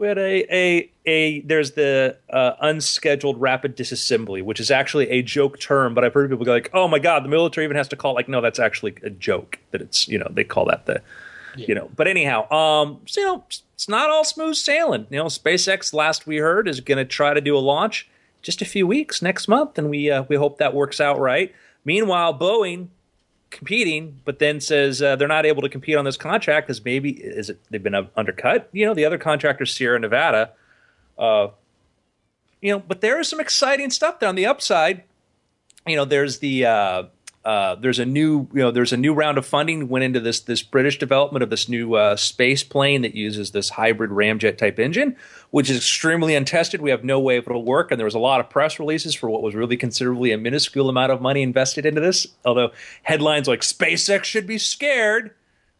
We had a a a. There's the uh, unscheduled rapid disassembly, which is actually a joke term, but I've heard people go like, "Oh my god, the military even has to call it." Like, no, that's actually a joke. That it's you know they call that the, yeah. you know. But anyhow, um, so, you know, it's not all smooth sailing. You know, SpaceX, last we heard, is going to try to do a launch just a few weeks next month, and we uh, we hope that works out right. Meanwhile, Boeing competing, but then says uh, they're not able to compete on this contract because maybe is it they've been undercut. You know, the other contractor, Sierra Nevada. Uh, you know, but there is some exciting stuff there on the upside. You know, there's the uh, uh, there's a new you know there's a new round of funding went into this this British development of this new uh, space plane that uses this hybrid ramjet type engine, which is extremely untested. We have no way if it'll work, and there was a lot of press releases for what was really considerably a minuscule amount of money invested into this. Although headlines like SpaceX should be scared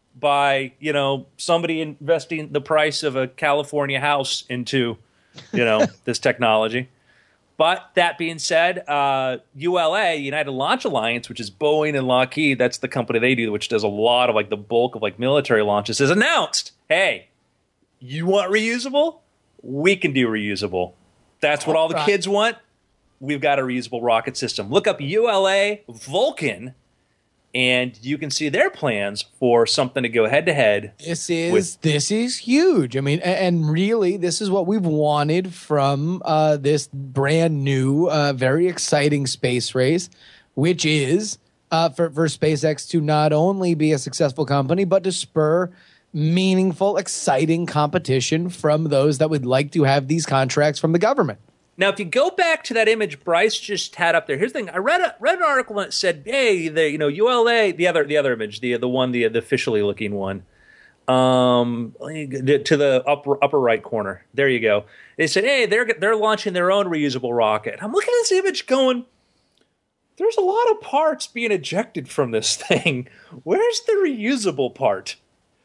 by you know somebody investing the price of a California house into you know this technology. But that being said, uh, U L A, United Launch Alliance, which is Boeing and Lockheed, that's the company they do, which does a lot of like the bulk of like military launches, has announced, hey, you want reusable? We can do reusable. That's what all the kids want. We've got a reusable rocket system. Look up U L A Vulcan, and you can see their plans for something to go head to head. This is this is huge. I mean, a- and really, this is what we've wanted from uh, this brand new, uh, very exciting space race, which is uh, for for SpaceX to not only be a successful company, but to spur meaningful, exciting competition from those that would like to have these contracts from the government. Now, if you go back to that image Bryce just had up there, here's the thing: I read a, read an article that said, "Hey, the you know U L A, the other the other image, the the one the, the officially looking one, um, to the upper upper right corner. There you go. They said, hey, they're they're launching their own reusable rocket. I'm looking at this image, going, there's a lot of parts being ejected from this thing. Where's the reusable part?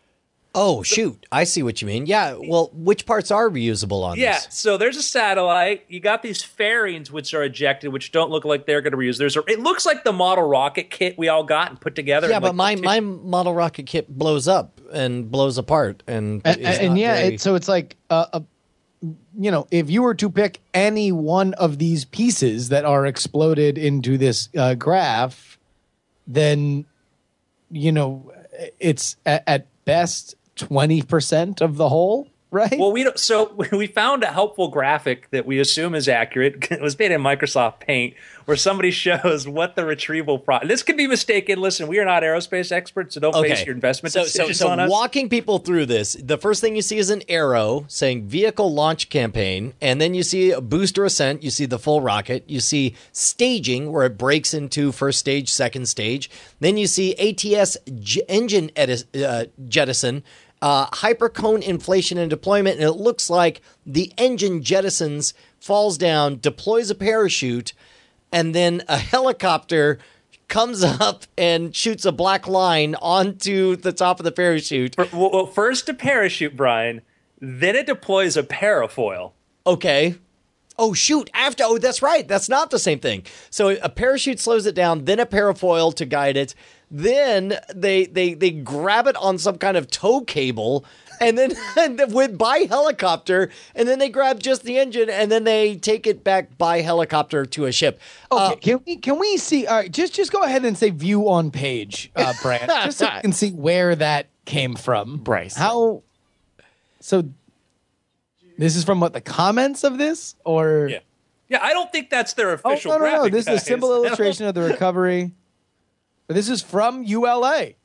Oh, shoot. I see what you mean. Yeah. Well, which parts are reusable on yeah, this? Yeah. So there's a satellite. You got these fairings, which are ejected, which don't look like they're going to reuse. There's a, it looks like the model rocket kit we all got and put together. Yeah, but like my, my model rocket kit blows up and blows apart. And, and, and yeah, very... it, so it's like, uh, a, you know, if you were to pick any one of these pieces that are exploded into this uh, graph, then, you know, it's at, at best twenty percent of the whole, right? Well, we don't, so we found a helpful graphic that we assume is accurate. It was made in Microsoft Paint, where somebody shows what the retrieval process. This could be mistaken. Listen, we are not aerospace experts, so don't okay. base your investment so, decisions so, so on us. Walking people through this, the first thing you see is an arrow saying vehicle launch campaign, and then you see a booster ascent. You see the full rocket. You see staging, where it breaks into first stage, second stage. Then you see A T S j- engine edis- uh, jettison. Uh, hypercone inflation and deployment, and it looks like the engine jettisons, falls down, deploys a parachute, and then a helicopter comes up and shoots a black line onto the top of the parachute. Well, first a parachute, Brian, then it deploys a parafoil. Okay. Oh, shoot. After, oh, that's right. That's not the same thing. So a parachute slows it down, then a parafoil to guide it. Then they they they grab it on some kind of tow cable, and then with by helicopter, and then they grab just the engine, and then they take it back by helicopter to a ship. Okay, Uh, can we can we see? All right, just just go ahead and say view on page, uh, Brand, just so we can see where that came from. Bryce. How? So, this is from what the comments of this, or Yeah. Yeah, I don't think that's their oh official no no no, graphic, this is a guys. simple illustration of the recovery. But this is from U L A.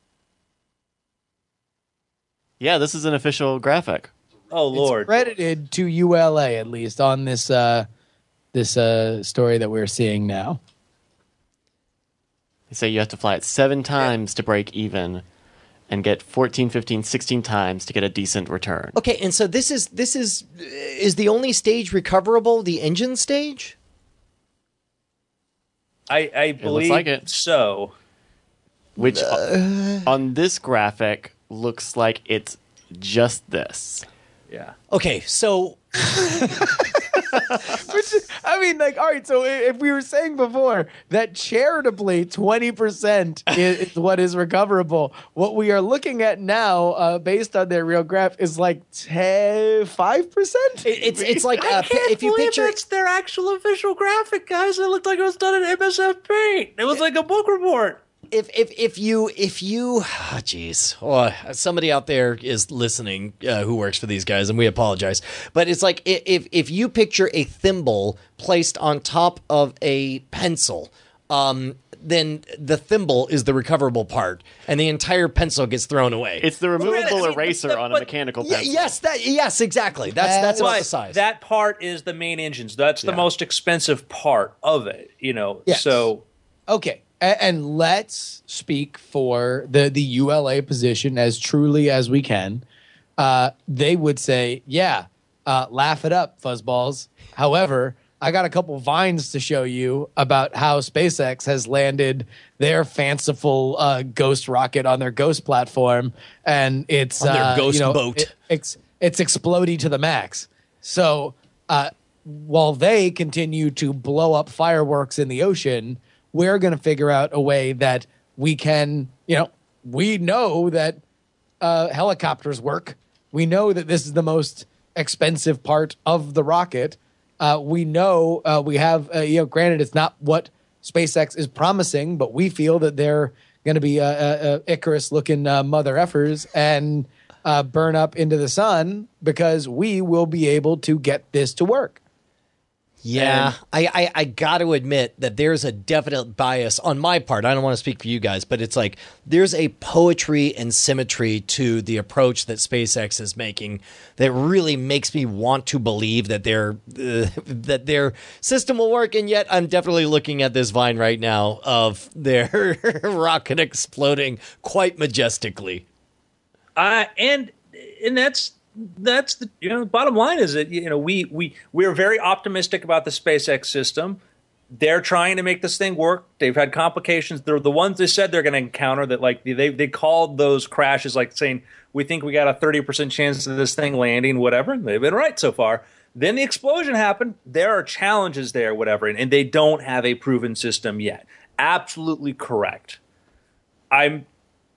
Yeah, this is an official graphic. Oh, Lord. It's credited to U L A, at least on this uh, this uh, story that we're seeing now. They say you have to fly it seven times to break even and get fourteen, fifteen, sixteen times to get a decent return. okay, and so this is this is is the only stage recoverable the engine stage? I, I believe like it. so. Which uh, on this graphic looks like it's just this. Yeah. Okay, so Which, I mean, like, all right, so if we were saying before that charitably twenty percent is, is what is recoverable, what we are looking at now, uh, based on their real graph, is like five percent? It, it's it's like uh, Can't if you believe picture it's their actual official graphic, guys. It looked like it was done in M S F Paint. It was like a book report. if if if you if you oh, geez oh, somebody out there is listening uh, who works for these guys, and we apologize, but it's like i- if if you picture a thimble placed on top of a pencil, um then the thimble is the recoverable part and the entire pencil gets thrown away. It's the removable I mean, eraser but- on a but- mechanical Y- pencil. yes that yes exactly that's that's about the But size. that part is the main engines. That's the Yeah. most expensive part of it, you know. Yes. So Okay, and, and let's speak for the the U L A position as truly as we can. Uh, they would say, "Yeah, uh, laugh it up, fuzzballs." However, I got a couple vines to show you about how SpaceX has landed their fanciful uh, Ghost rocket on their Ghost platform, and it's On their uh, Ghost you know, boat. it- it's it's exploding to the max. So uh, while they continue to blow up fireworks in the ocean, we're going to figure out a way that we can, you know, we know that uh, helicopters work. We know that this is the most expensive part of the rocket. Uh, we know uh, we have, uh, you know, granted, it's not what SpaceX is promising, but we feel that they're going to be uh, uh, uh, Icarus-looking uh, mother effers and uh, burn up into the sun because we will be able to get this to work. Yeah, I, I, I got to admit that there's a definite bias on my part. I don't want to speak for you guys, but it's like there's a poetry and symmetry to the approach that SpaceX is making that really makes me want to believe that their uh, that their system will work. And yet, I'm definitely looking at this vine right now of their rocket exploding quite majestically. Uh, and and that's that's the you know the bottom line is that you know we we we're very optimistic about the SpaceX system. They're trying to make this thing work. They've had complications. They're the ones they said they're going to encounter that like they they called those crashes like saying we think we got a thirty percent chance of this thing landing, whatever. They've been right so far. Then the explosion happened. There are challenges there, whatever, and, and they don't have a proven system yet. Absolutely correct. I'm.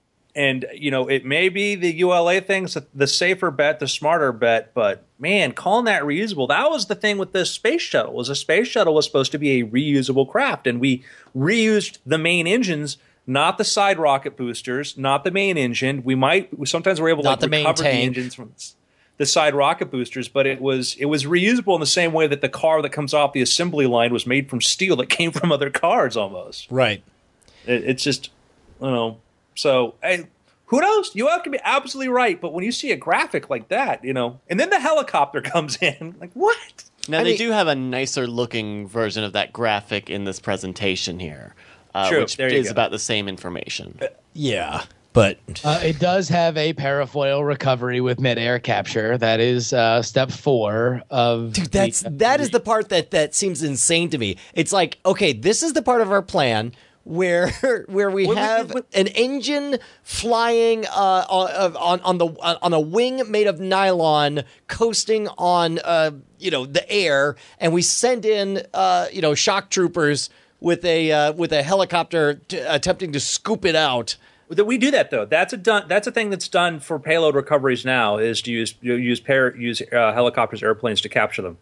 And, you know, it may be the U L A thing's the safer bet, the smarter bet, but, man, calling that reusable, that was the thing with the space shuttle, was a space shuttle was supposed to be a reusable craft, and we reused the main engines, not the side rocket boosters, not the main engine. We might, sometimes we're able to Not like, the main recover the tank. engines from the side rocket boosters, but it was it was reusable in the same way that the car that comes off the assembly line was made from steel that came from other cars almost. Right. It, it's just, I don't know. So, hey, who knows? You all can be absolutely right, but when you see a graphic like that, you know, and then the helicopter comes in, like, what? Now, I they mean- do have a nicer looking version of that graphic in this presentation here, uh, True, which there you is go. about the same information. Yeah, but Uh, it does have a parafoil recovery with mid-air capture. That is uh, step four of. dude, that's the, that is the part that that seems insane to me. It's like, okay, this is the part of our plan where where we Wait, wait, have wait. an engine flying uh, on on on the on a wing made of nylon, coasting on uh, you know the air, and we send in uh, you know shock troopers with a uh, with a helicopter t- attempting to scoop it out. That we do that though. That's a done. That's a thing that's done for payload recoveries now. Is to use you use pair use uh, helicopters, airplanes to capture them.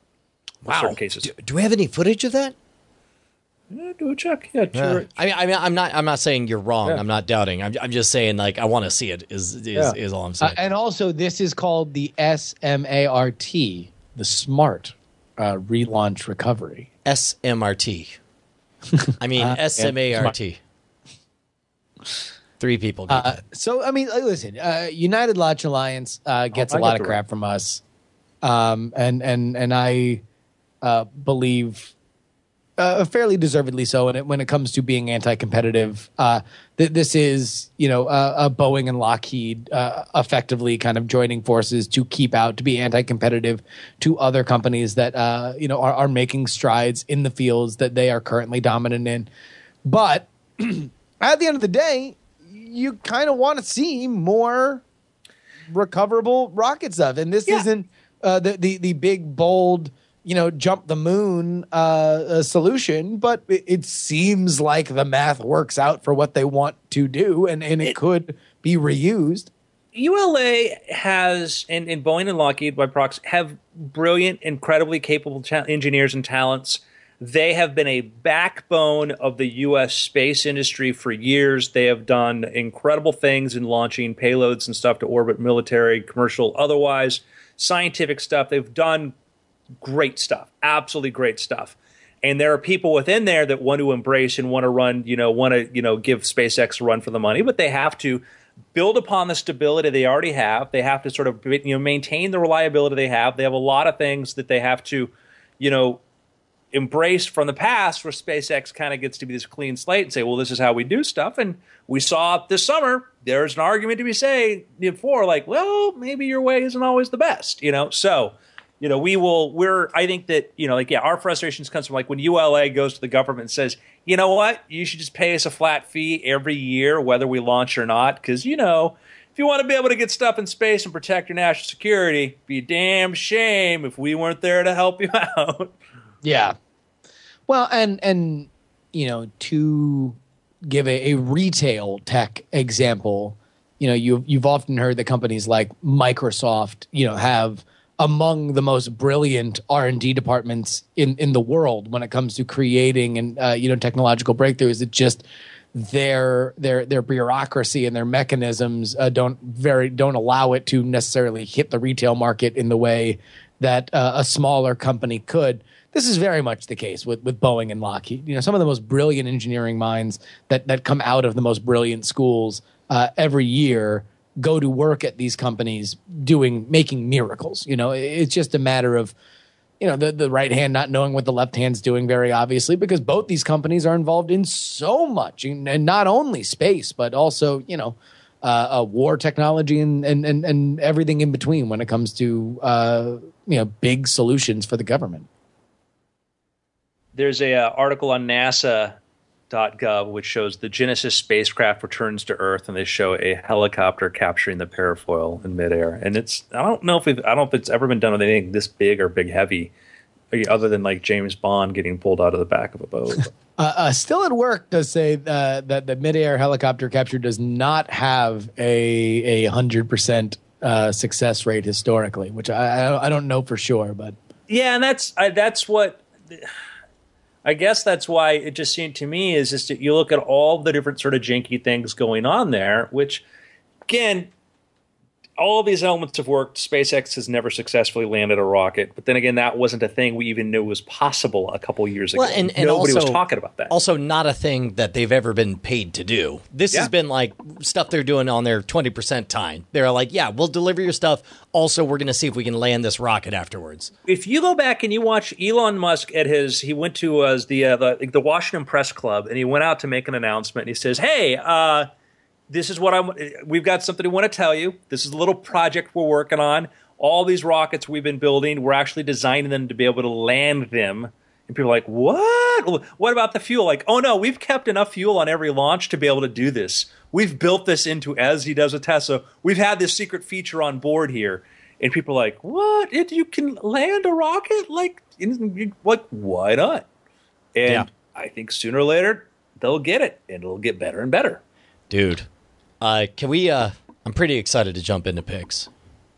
In certain cases. Do, do we have any footage of that? Yeah, do a check. Yeah, sure. I mean, I mean, I'm not. I'm not saying you're wrong. Yeah. I'm not doubting. I'm. I'm just saying, like, I want to see it. Is is, Yeah. is all I'm Uh, saying. and also, this is called the S M A R T, the SMART uh, relaunch recovery. S M R T. I mean, S M A R T. Three people. Uh, so, I mean, like, listen, uh, United Launch Alliance uh, gets I a lot get of the crap from us, um, and and and I uh, believe uh, fairly deservedly so. And it, when it comes to being anti-competitive, uh, th- this is you know uh, uh, Boeing and Lockheed uh, effectively kind of joining forces to keep out to be anti-competitive to other companies that uh, you know are, are making strides in the fields that they are currently dominant in. But at the end of the day, you kind of want to see more recoverable rocket stuff, and this Yeah. isn't uh, the, the the big bold you know, jump the moon uh, a solution, but it, it seems like the math works out for what they want to do, and, and it, it could be reused. U L A has, and, and Boeing and Lockheed by proxy, have brilliant, incredibly capable ta- engineers and talents. They have been a backbone of the U S space industry for years. They have done incredible things in launching payloads and stuff to orbit, military, commercial, otherwise, scientific stuff. They've done great stuff, absolutely great stuff. And there are people within there that want to embrace and want to run, you know, want to, you know, give SpaceX a run for the money, but they have to build upon the stability they already have. They have to sort of, you know, maintain the reliability they have. They have a lot of things that they have to, you know, embrace from the past, where SpaceX kind of gets to be this clean slate and say, well, this is how we do stuff. And we saw this summer, there's an argument to be saying for like, well, maybe your way isn't always the best, you know? So, you know, we will, we're, I think that, you know, like, yeah, our frustrations comes from like when U L A goes to the government and says, you know what, you should just pay us a flat fee every year, whether we launch or not. Cause you know, if you want to be able to get stuff in space and protect your national security, be a damn shame if we weren't there to help you out. Yeah. Well, and, and, you know, to give a, a retail tech example, you know, you've, you've often heard that companies like Microsoft, you know, have among the most brilliant R and D departments in, in the world when it comes to creating and, uh, you know, technological breakthroughs. It just, their, their, their bureaucracy and their mechanisms uh, don't very, don't allow it to necessarily hit the retail market in the way that uh, a smaller company could. This is very much the case with, with Boeing and Lockheed. You know, some of the most brilliant engineering minds that, that come out of the most brilliant schools uh, every year go to work at these companies doing, making miracles. You know, it's just a matter of, you know, the, the right hand not knowing what the left hand's doing, very obviously, because both these companies are involved in so much, and, and not only space, but also, you know, uh, uh, war technology and, and, and, and everything in between when it comes to, uh, you know, big solutions for the government. There's a uh, article on NASA dot gov which shows the Genesis spacecraft returns to Earth, and they show a helicopter capturing the parafoil in midair. And it's I don't know if we've, I don't know if it's ever been done with anything this big or big heavy, other than like James Bond getting pulled out of the back of a boat. uh, uh, Still at Work does say uh, that the midair helicopter capture does not have a a hundred percent uh, success rate historically, which I I don't know for sure, but yeah, and that's I, that's what. I guess that's why it just seemed to me is just that you look at all the different sort of janky things going on there, which, again, all of these elements have worked. SpaceX has never successfully landed a rocket. But then again, that wasn't a thing we even knew was possible a couple years ago. Well, and, and Nobody also, was talking about that. Also not a thing that they've ever been paid to do. This yeah. has been like stuff they're doing on their twenty percent time. They're like, yeah, we'll deliver your stuff. Also, we're going to see if we can land this rocket afterwards. If you go back and you watch Elon Musk at his, he went to uh, the, uh, the the Washington Press Club, and he went out to make an announcement. And he says, hey, uh, this is what I'm, we've got something we want to tell you. This is a little project we're working on. All these rockets we've been building, we're actually designing them to be able to land them. And people are like, what? What about the fuel? Like, oh no, we've kept enough fuel on every launch to be able to do this. We've built this into, as he does with Tesla, we've had this secret feature on board here. And people are like, what? It, you can land a rocket? Like, in, what? Why not? And yeah. I think sooner or later, they'll get it, and it'll get better and better. Dude. Uh, can we, uh, I'm pretty excited to jump into picks.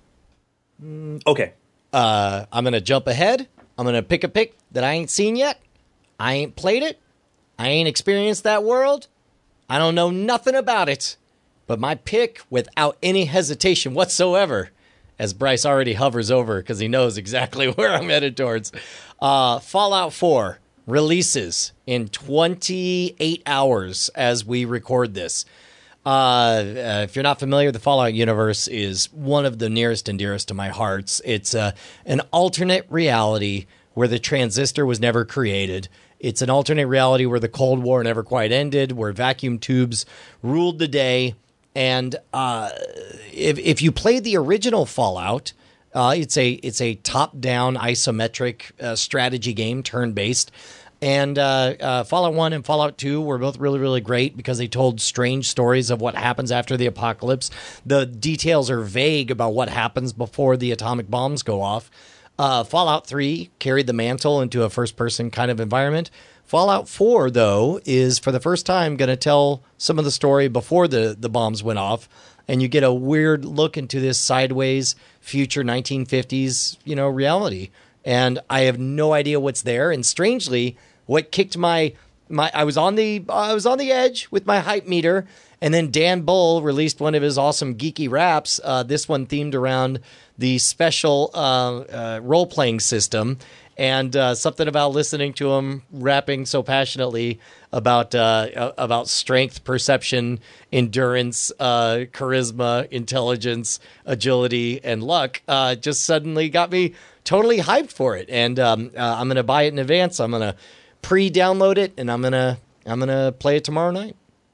Mm, okay. Uh, I'm going to jump ahead. I'm going to pick a pick that I ain't seen yet. I ain't played it. I ain't experienced that world. I don't know nothing about it. But my pick, without any hesitation whatsoever, as Bryce already hovers over because he knows exactly where I'm headed towards, uh, Fallout four releases in twenty-eight hours as we record this. Uh, uh, if you're not familiar, the Fallout universe is one of the nearest and dearest to my hearts. It's uh, an alternate reality where the transistor was never created. It's an alternate reality where the Cold War never quite ended, where vacuum tubes ruled the day. And uh, if if you played the original Fallout, uh, it's a it's a top-down isometric uh, strategy game, turn-based. And uh, uh, Fallout one and Fallout two were both really, really great because they told strange stories of what happens after the apocalypse. The details are vague about what happens before the atomic bombs go off. Uh, Fallout three carried the mantle into a first-person kind of environment. Fallout four, though, is for the first time going to tell some of the story before the, the bombs went off, and you get a weird look into this sideways future nineteen fifties, you know, reality. And I have no idea what's there. And strangely, what kicked my my I was on the I was on the edge with my hype meter, and then Dan Bull released one of his awesome geeky raps. Uh, this one themed around the special uh, uh, role playing system. And uh, something about listening to him rapping so passionately about uh, about strength, perception, endurance, uh, charisma, intelligence, agility, and luck uh, just suddenly got me totally hyped for it. And um, uh, I'm gonna buy it in advance. I'm gonna pre-download it, and I'm gonna I'm gonna play it tomorrow night.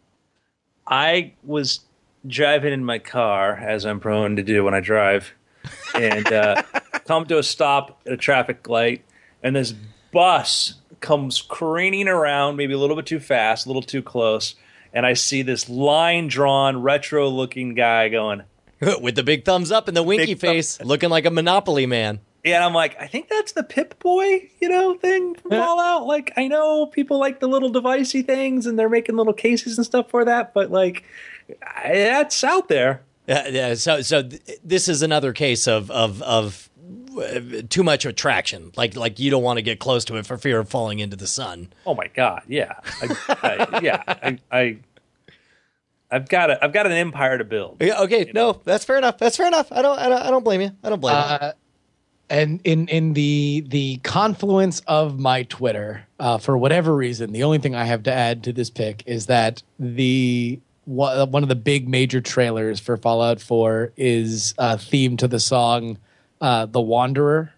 I was driving in my car, as I'm prone to do when I drive, and uh, come to a stop at a traffic light. And this bus comes careening around, maybe a little bit too fast, a little too close. And I see this line-drawn, retro-looking guy going... With the big thumbs up and the winky Big face, thumb- looking like a Monopoly man. Yeah, and I'm like, I think that's the Pip-Boy, you know, thing from Fallout. Like, I know people like the little devicey things, and they're making little cases and stuff for that. But, like, I, that's out there. Yeah, yeah. So, so th- this is another case of of of too much attraction. Like like you don't want to get close to it for fear of falling into the sun. Oh my god, yeah, I, I, yeah. I, I I've got a I've got an empire to build. Yeah, okay, no, know? that's fair enough. That's fair enough. I don't I don't, I don't blame you. I don't blame uh, you. And in in the the confluence of my Twitter, uh, for whatever reason, the only thing I have to add to this pick is that the one of the big major trailers for Fallout four is uh, themed to the song uh, "The Wanderer."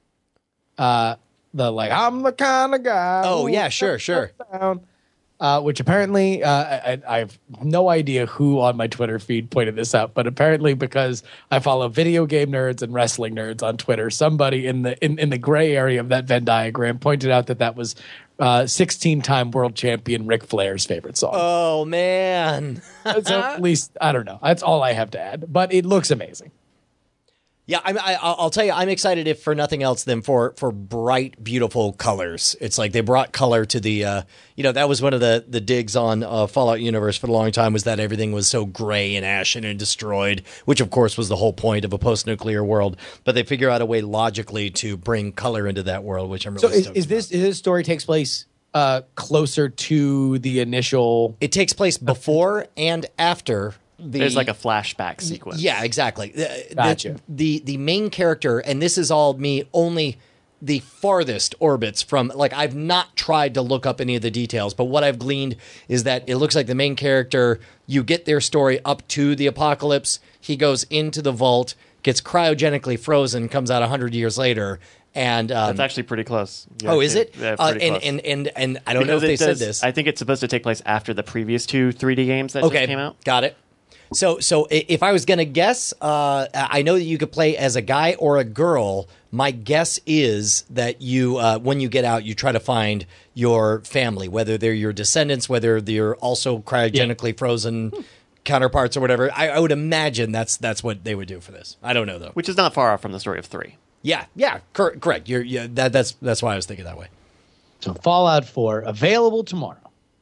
Uh, the like, I'm the kind of guy. Oh yeah, sure, sure. Down, uh, which apparently, uh, I, I have no idea who on my Twitter feed pointed this out, but apparently because I follow video game nerds and wrestling nerds on Twitter, somebody in the in, in the gray area of that Venn diagram pointed out that that was uh, sixteen-time world champion Ric Flair's favorite song. Oh man! So at least I don't know. That's all I have to add, but it looks amazing. Yeah, I, I, I'll tell you, I'm excited if for nothing else than for for bright, beautiful colors. It's like they brought color to the, uh, you know, that was one of the, the digs on uh, Fallout Universe for a long time, was that everything was so gray and ashen and destroyed, which of course was the whole point of a post-nuclear world. But they figure out a way logically to bring color into that world, which I'm really so is, stoked is this about. is this story takes place uh, closer to the initial? It takes place before and after. The, There's like a flashback sequence. Yeah, exactly. The, Gotcha. the, the the main character, and this is all me only the farthest orbits from, like, I've not tried to look up any of the details, but what I've gleaned is that it looks like the main character, you get their story up to the apocalypse, he goes into the vault, gets cryogenically frozen, comes out one hundred years later, and... Um, That's actually pretty close. Yeah, oh, is it? Yeah, uh, pretty and, close. and, and, and I don't Because know if it they does- said this. I think it's supposed to take place after the previous two three D games that Okay, just came out. got it. So, so i- if I was going to guess, uh, I know that you could play as a guy or a girl. My guess is that you, uh, when you get out, you try to find your family, whether they're your descendants, whether they're also cryogenically frozen counterparts or whatever. I, I would imagine that's that's what they would do for this. I don't know though. Which is not far off from the story of three. Yeah, yeah, cor- correct. You're, yeah, that, that's that's why I was thinking that way. So Fallout four available tomorrow.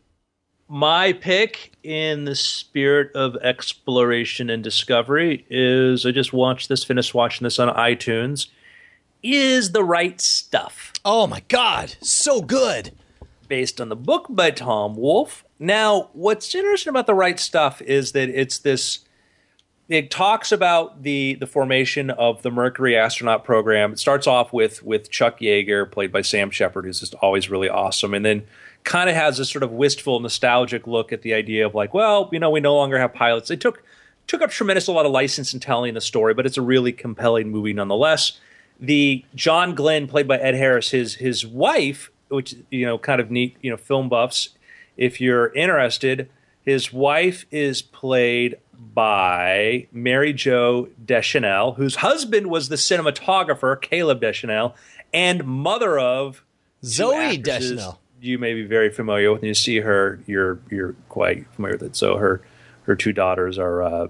My pick, in the spirit of exploration and discovery, is I just watched this, finished watching this on iTunes, is The Right Stuff, Oh my God, so good. based on the book by Tom Wolfe. Now, what's interesting about The Right Stuff is that it's this, it talks about the the formation of the Mercury astronaut program. It starts off with with Chuck Yeager, played by Sam Shepard, who's just always really awesome, and then kind of has this sort of wistful, nostalgic look at the idea of like, well, you know, we no longer have pilots. They took took up tremendous a lot of license in telling the story, but it's a really compelling movie nonetheless. The John Glenn, played by Ed Harris, his his wife, which, you know, kind of neat, you know, film buffs, if you're interested, his wife is played by Mary Jo Deschanel, whose husband was the cinematographer, Caleb Deschanel, and mother of Zoe two actresses Deschanel. You may be very familiar with. When you see her, you're you're quite familiar with it. So her her two daughters are uh,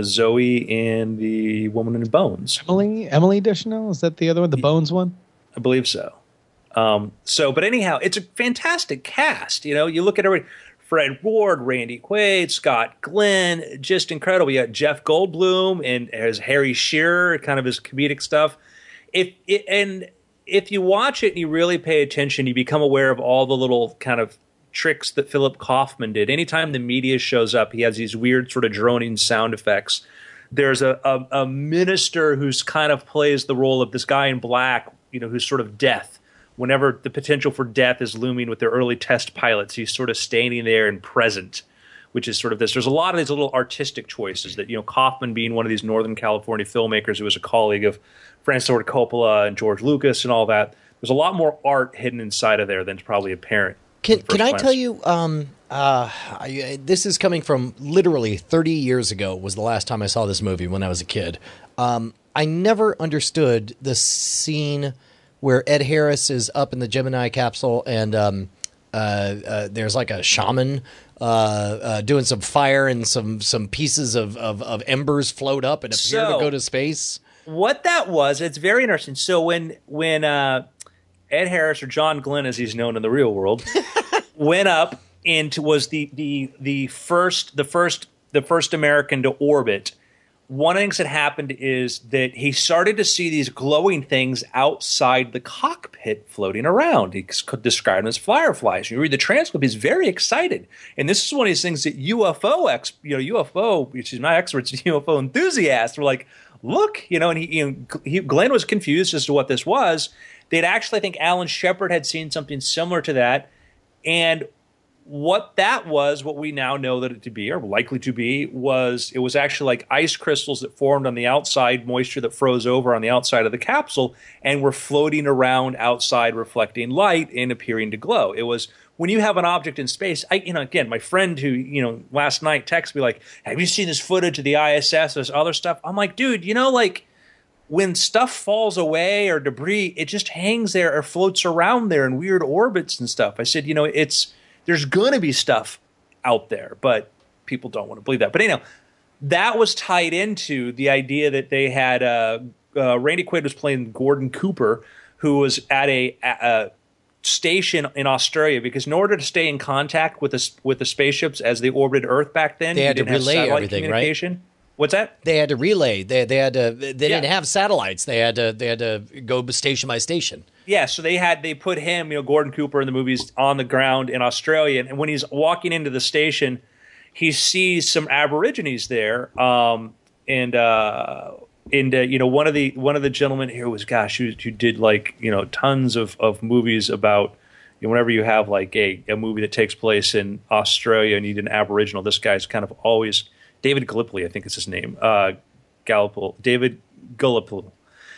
Zoe and the woman in Bones. Emily Emily Deschanel, is that the other one, the Bones one? I believe so. Um, so, but anyhow, it's a fantastic cast. You know, you look at everybody. Fred Ward, Randy Quaid, Scott Glenn, just incredible. You got Jeff Goldblum and as Harry Shearer, kind of his comedic stuff. If it, and if you watch it and you really pay attention, you become aware of all the little kind of tricks that Philip Kaufman did. Anytime the media shows up, he has these weird sort of droning sound effects. There's a, a, a minister who's kind of plays the role of this guy in black, you know, who's sort of death. Whenever the potential for death is looming with their early test pilots, he's sort of standing there and present, which is sort of this. There's a lot of these little artistic choices that, you know, Kaufman being one of these Northern California filmmakers who was a colleague of Francis Ford Coppola and George Lucas and all that. There's a lot more art hidden inside of there than's probably apparent. Can can I tell you, um, uh, I, this is coming from literally thirty years ago was the last time I saw this movie when I was a kid. Um, I never understood the scene where Ed Harris is up in the Gemini capsule and um, uh, uh, there's like a shaman uh, uh, doing some fire and some some pieces of, of, of embers float up and appear So, to go to space. What that was, it's very interesting. So when when uh, Ed Harris, or John Glenn as he's known in the real world, went up into was the the the first the first the first American to orbit. One of the things that happened is that he started to see these glowing things outside the cockpit floating around. He could describe them as fireflies. You read the transcript; he's very excited, and this is one of these things that U F O ex, you know, U F O, which is my experts, U F O enthusiasts, were like, "Look," you know. And he, you know, he, Glenn was confused as to what this was. They'd actually, I think, Alan Shepard had seen something similar to that, and what that was, what we now know that it to be, or likely to be, was it was actually like ice crystals that formed on the outside, moisture that froze over on the outside of the capsule, and were floating around outside, reflecting light and appearing to glow. It was when you have an object in space. I, you know, again, my friend who, you know, last night texted me like, "Have you seen this footage of the I S S? This other stuff?" I'm like, dude, you know, like when stuff falls away or debris, it just hangs there or floats around there in weird orbits and stuff. I said, you know, it's. There's going to be stuff out there, but people don't want to believe that. But anyhow, that was tied into the idea that they had uh, uh, Randy Quaid was playing Gordon Cooper, who was at a, a station in Australia, because in order to stay in contact with the, with the spaceships as they orbited Earth back then, they had you to didn't relay have satellite everything, communication. right? What's that? They had to relay. They they had to. They Yeah. didn't have satellites. They had to. They had to go station by station. Yeah, so they had they put him, you know, Gordon Cooper in the movies on the ground in Australia, and when he's walking into the station, he sees some Aborigines there, um, and uh, and uh, you know, one of the one of the gentlemen here was, gosh, who, who did like, you know, tons of, of movies about, you know, whenever you have like a, a movie that takes place in Australia and you need an Aboriginal, this guy's kind of always David Gallipoli, I think is his name, uh, Gallipoli, David Gallipoli.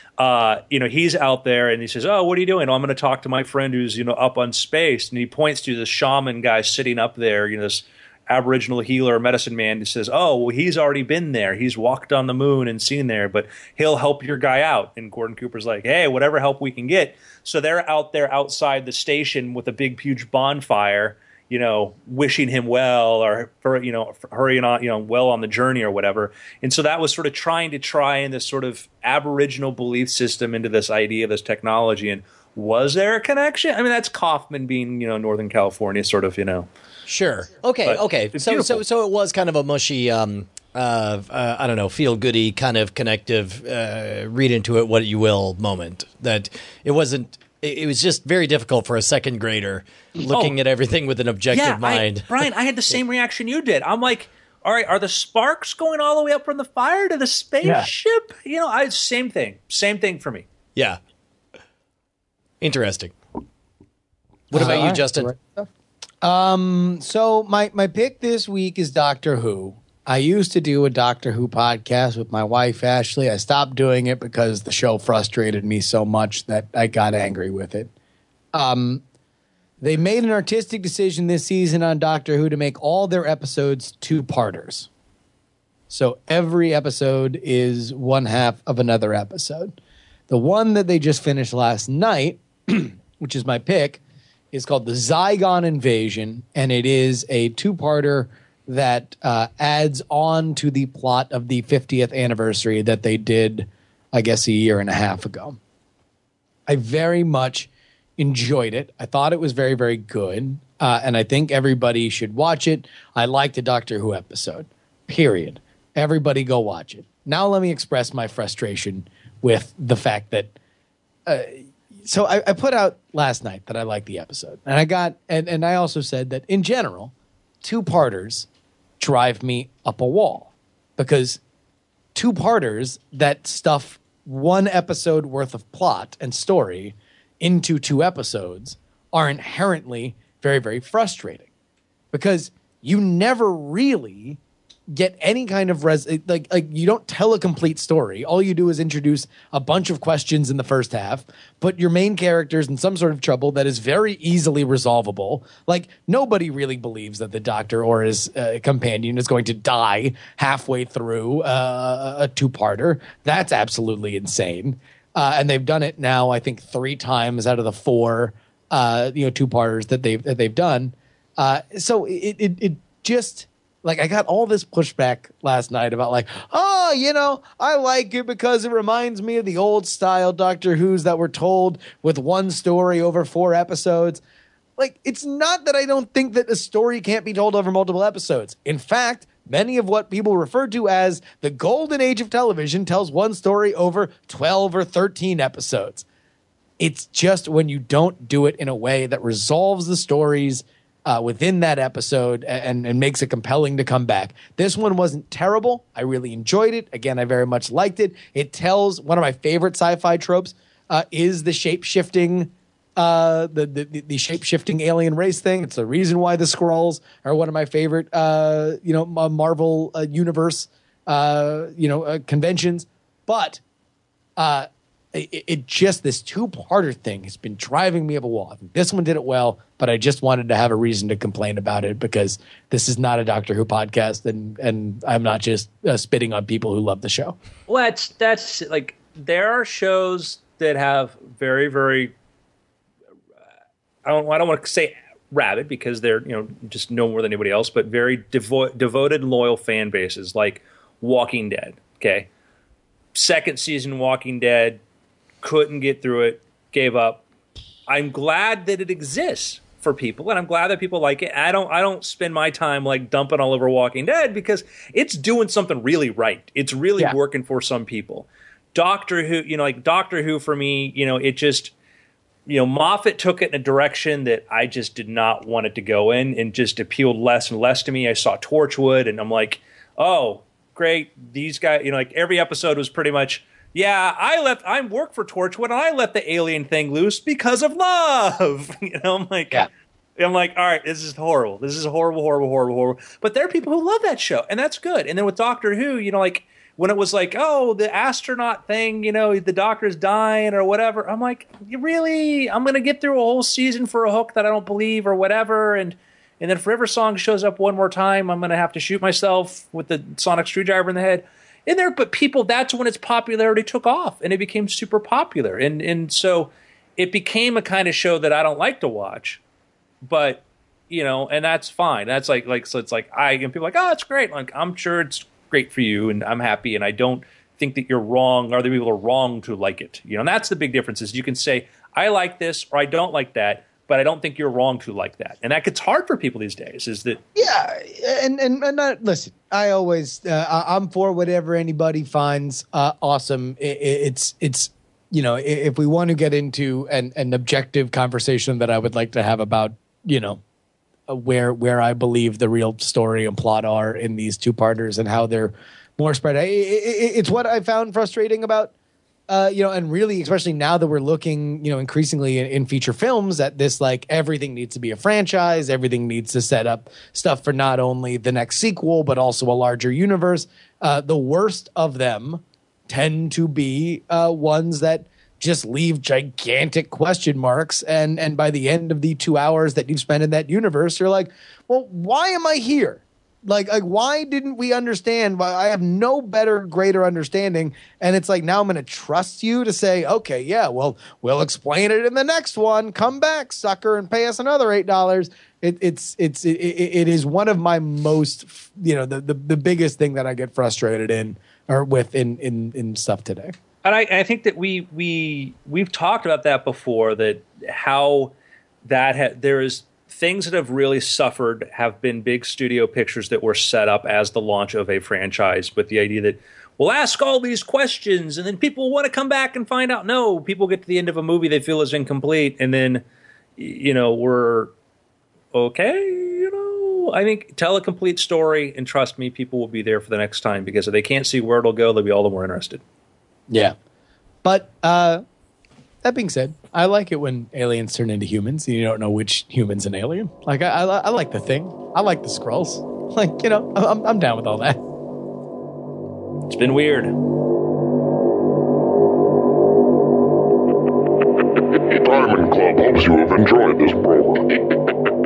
Uh, you know, he's out there and he says, "Oh, what are you doing?" "Oh, I'm going to talk to my friend who's, you know, up on space." And he points to the shaman guy sitting up there, you know, this Aboriginal healer, medicine man. He says, "Oh, well, he's already been there. He's walked on the moon and seen there, but he'll help your guy out." And Gordon Cooper's like, "Hey, whatever help we can get." So they're out there outside the station with a big, huge bonfire, you know, wishing him well, or, for, you know, hurrying on, you know, well on the journey or whatever. And so that was sort of trying to try in this sort of Aboriginal belief system into this idea, this technology. And was there a connection? I mean, that's Kaufman being, you know, Northern California sort of, you know. Sure. Okay. But okay. it's So beautiful. so so it was kind of a mushy, um, uh, uh, I don't know, feel goody kind of connective, uh, read into it what you will moment. That it wasn't. It it was just very difficult for a second grader looking Oh. at everything with an objective Yeah, mind. I, Brian, I had the same reaction you did. I'm like, all right, are the sparks going all the way up from the fire to the spaceship? You know, I same thing. Same thing for me. Yeah. Interesting. What about Uh, you, Justin? Um, so my my pick this week is Doctor Who. I used to do a Doctor Who podcast with my wife Ashley. I stopped doing it because the show frustrated me so much that I got angry with it. Um, they made an artistic decision this season on Doctor Who to make all their episodes two-parters. So every episode is one half of another episode. The one that they just finished last night, which is my pick, is called The Zygon Invasion, and it is a two-parter that uh, adds on to the plot of the fiftieth anniversary that they did, I guess, a year and a half ago. I very much enjoyed it. I thought it was very, very good. Uh, and I think everybody should watch it. I liked the Doctor Who episode, period. Everybody go watch it. Now let me express my frustration with the fact that uh, so I, I put out last night that I liked the episode. And I got and, and I also said that in general, two-parters drive me up a wall. Because two-parters that stuff one episode worth of plot and story into two episodes are inherently very, very frustrating. Because you never really get any kind of res like like you don't tell a complete story. All you do is introduce a bunch of questions in the first half, put your main characters in some sort of trouble that is very easily resolvable. Like nobody really believes that the Doctor or his uh, companion is going to die halfway through uh, a two-parter. That's absolutely insane. Uh, and they've done it now, I think, three times out of the four uh, you know two-parters that they've that they've done. Uh, so it it it just. Like, I got all this pushback last night about, like, oh, you know, I like it because it reminds me of the old style Doctor Who's that were told with one story over four episodes. Like, it's not that I don't think that a story can't be told over multiple episodes. In fact, many of what people refer to as the golden age of television tells one story over twelve or thirteen episodes. It's just when you don't do it in a way that resolves the stories Uh, within that episode and, and makes it compelling to come back. This one wasn't terrible. I really enjoyed it. Again, I very much liked it. It tells one of my favorite sci-fi tropes uh, is the shape-shifting uh, the, the, the shape-shifting alien race thing. It's the reason why the Skrulls are one of my favorite uh, you know, Marvel uh, universe uh, you know, uh, conventions. But uh, it, it just, this two-parter thing has been driving me up a wall. I think this one did it well, but I just wanted to have a reason to complain about it because this is not a Doctor Who podcast, and and I'm not just uh, spitting on people who love the show. Well, that's, that's like, there are shows that have very, very, I don't, I don't want to say rabid because they're, you know, just know more than anybody else, but very devo- devoted, loyal fan bases like Walking Dead, okay? Second season Walking Dead, couldn't get through it, gave up. I'm glad that it exists for people, and I'm glad that people like it. I don't I don't spend my time like dumping all over Walking Dead because it's doing something really right. It's really Yeah. working for some people. Doctor Who, you know, like Doctor Who for me, you know, it just, you know, Moffat took it in a direction that I just did not want it to go in and just appealed less and less to me. I saw Torchwood and I'm like, oh, great. These guys, you know, like every episode was pretty much, yeah, I left, I work for Torchwood and I let the alien thing loose because of love. You know, I'm like, Yeah. I'm like, all right, this is horrible. This is horrible, horrible, horrible, horrible. But there are people who love that show, and that's good. And then with Doctor Who, you know, like when it was like, oh, the astronaut thing, you know, the doctor's dying or whatever. I'm like, you really? I'm going to get through a whole season for a hook that I don't believe or whatever. And and then if River Song shows up one more time, I'm going to have to shoot myself with the sonic screwdriver in the head. In there, but people, that's when its popularity took off, and it became super popular. And and so it became a kind of show that I don't like to watch. But, you know, and that's fine. That's like, like, so it's like, I, and people are like, oh, it's great. Like, I'm sure it's great for you and I'm happy. And I don't think that you're wrong. Other people are wrong to like it. You know, and that's the big difference is you can say, I like this or I don't like that, but I don't think you're wrong to like that. And that gets hard for people these days is that. Yeah. And, and, and not, listen, I always, uh, I- I'm for whatever anybody finds uh, awesome. I- I- it's, it's, you know, i- if we want to get into an, an objective conversation that I would like to have about, you know, uh, where where I believe the real story and plot are in these two-parters and how they're more spread. I, I, it's what I found frustrating about, uh, you know, and really, especially now that we're looking, you know, increasingly in, in feature films at this, like everything needs to be a franchise. Everything needs to set up stuff for not only the next sequel, but also a larger universe. Uh, the worst of them tend to be uh, ones that just leave gigantic question marks. And, and by the end of the two hours that you've spent in that universe, you're like, well, why am I here? Like, like, why didn't we understand? Why I have no better, greater understanding. And it's like, now I'm going to trust you to say, okay, yeah, well, we'll explain it in the next one. Come back, sucker, and pay us another eight dollars. It, it's it's it, it is one of my most, you know, the, the the biggest thing that I get frustrated in or with in in in stuff today. And I, I think that we we we've talked about that before. That how that ha- there is things that have really suffered have been big studio pictures that were set up as the launch of a franchise, with the idea that we'll ask all these questions and then people want to come back and find out. No, people get to the end of a movie they feel is incomplete, and then you know we're okay. You know, I think tell a complete story, and trust me, people will be there for the next time, because if they can't see where it'll go, they'll be all the more interested. Yeah. But uh, that being said, I like it when aliens turn into humans and you don't know which human's an alien. Like, I, I, I like the Thing. I like the Skrulls. Like, you know, I'm, I'm down with all that. It's been weird. Diamond Club hopes you have enjoyed this program.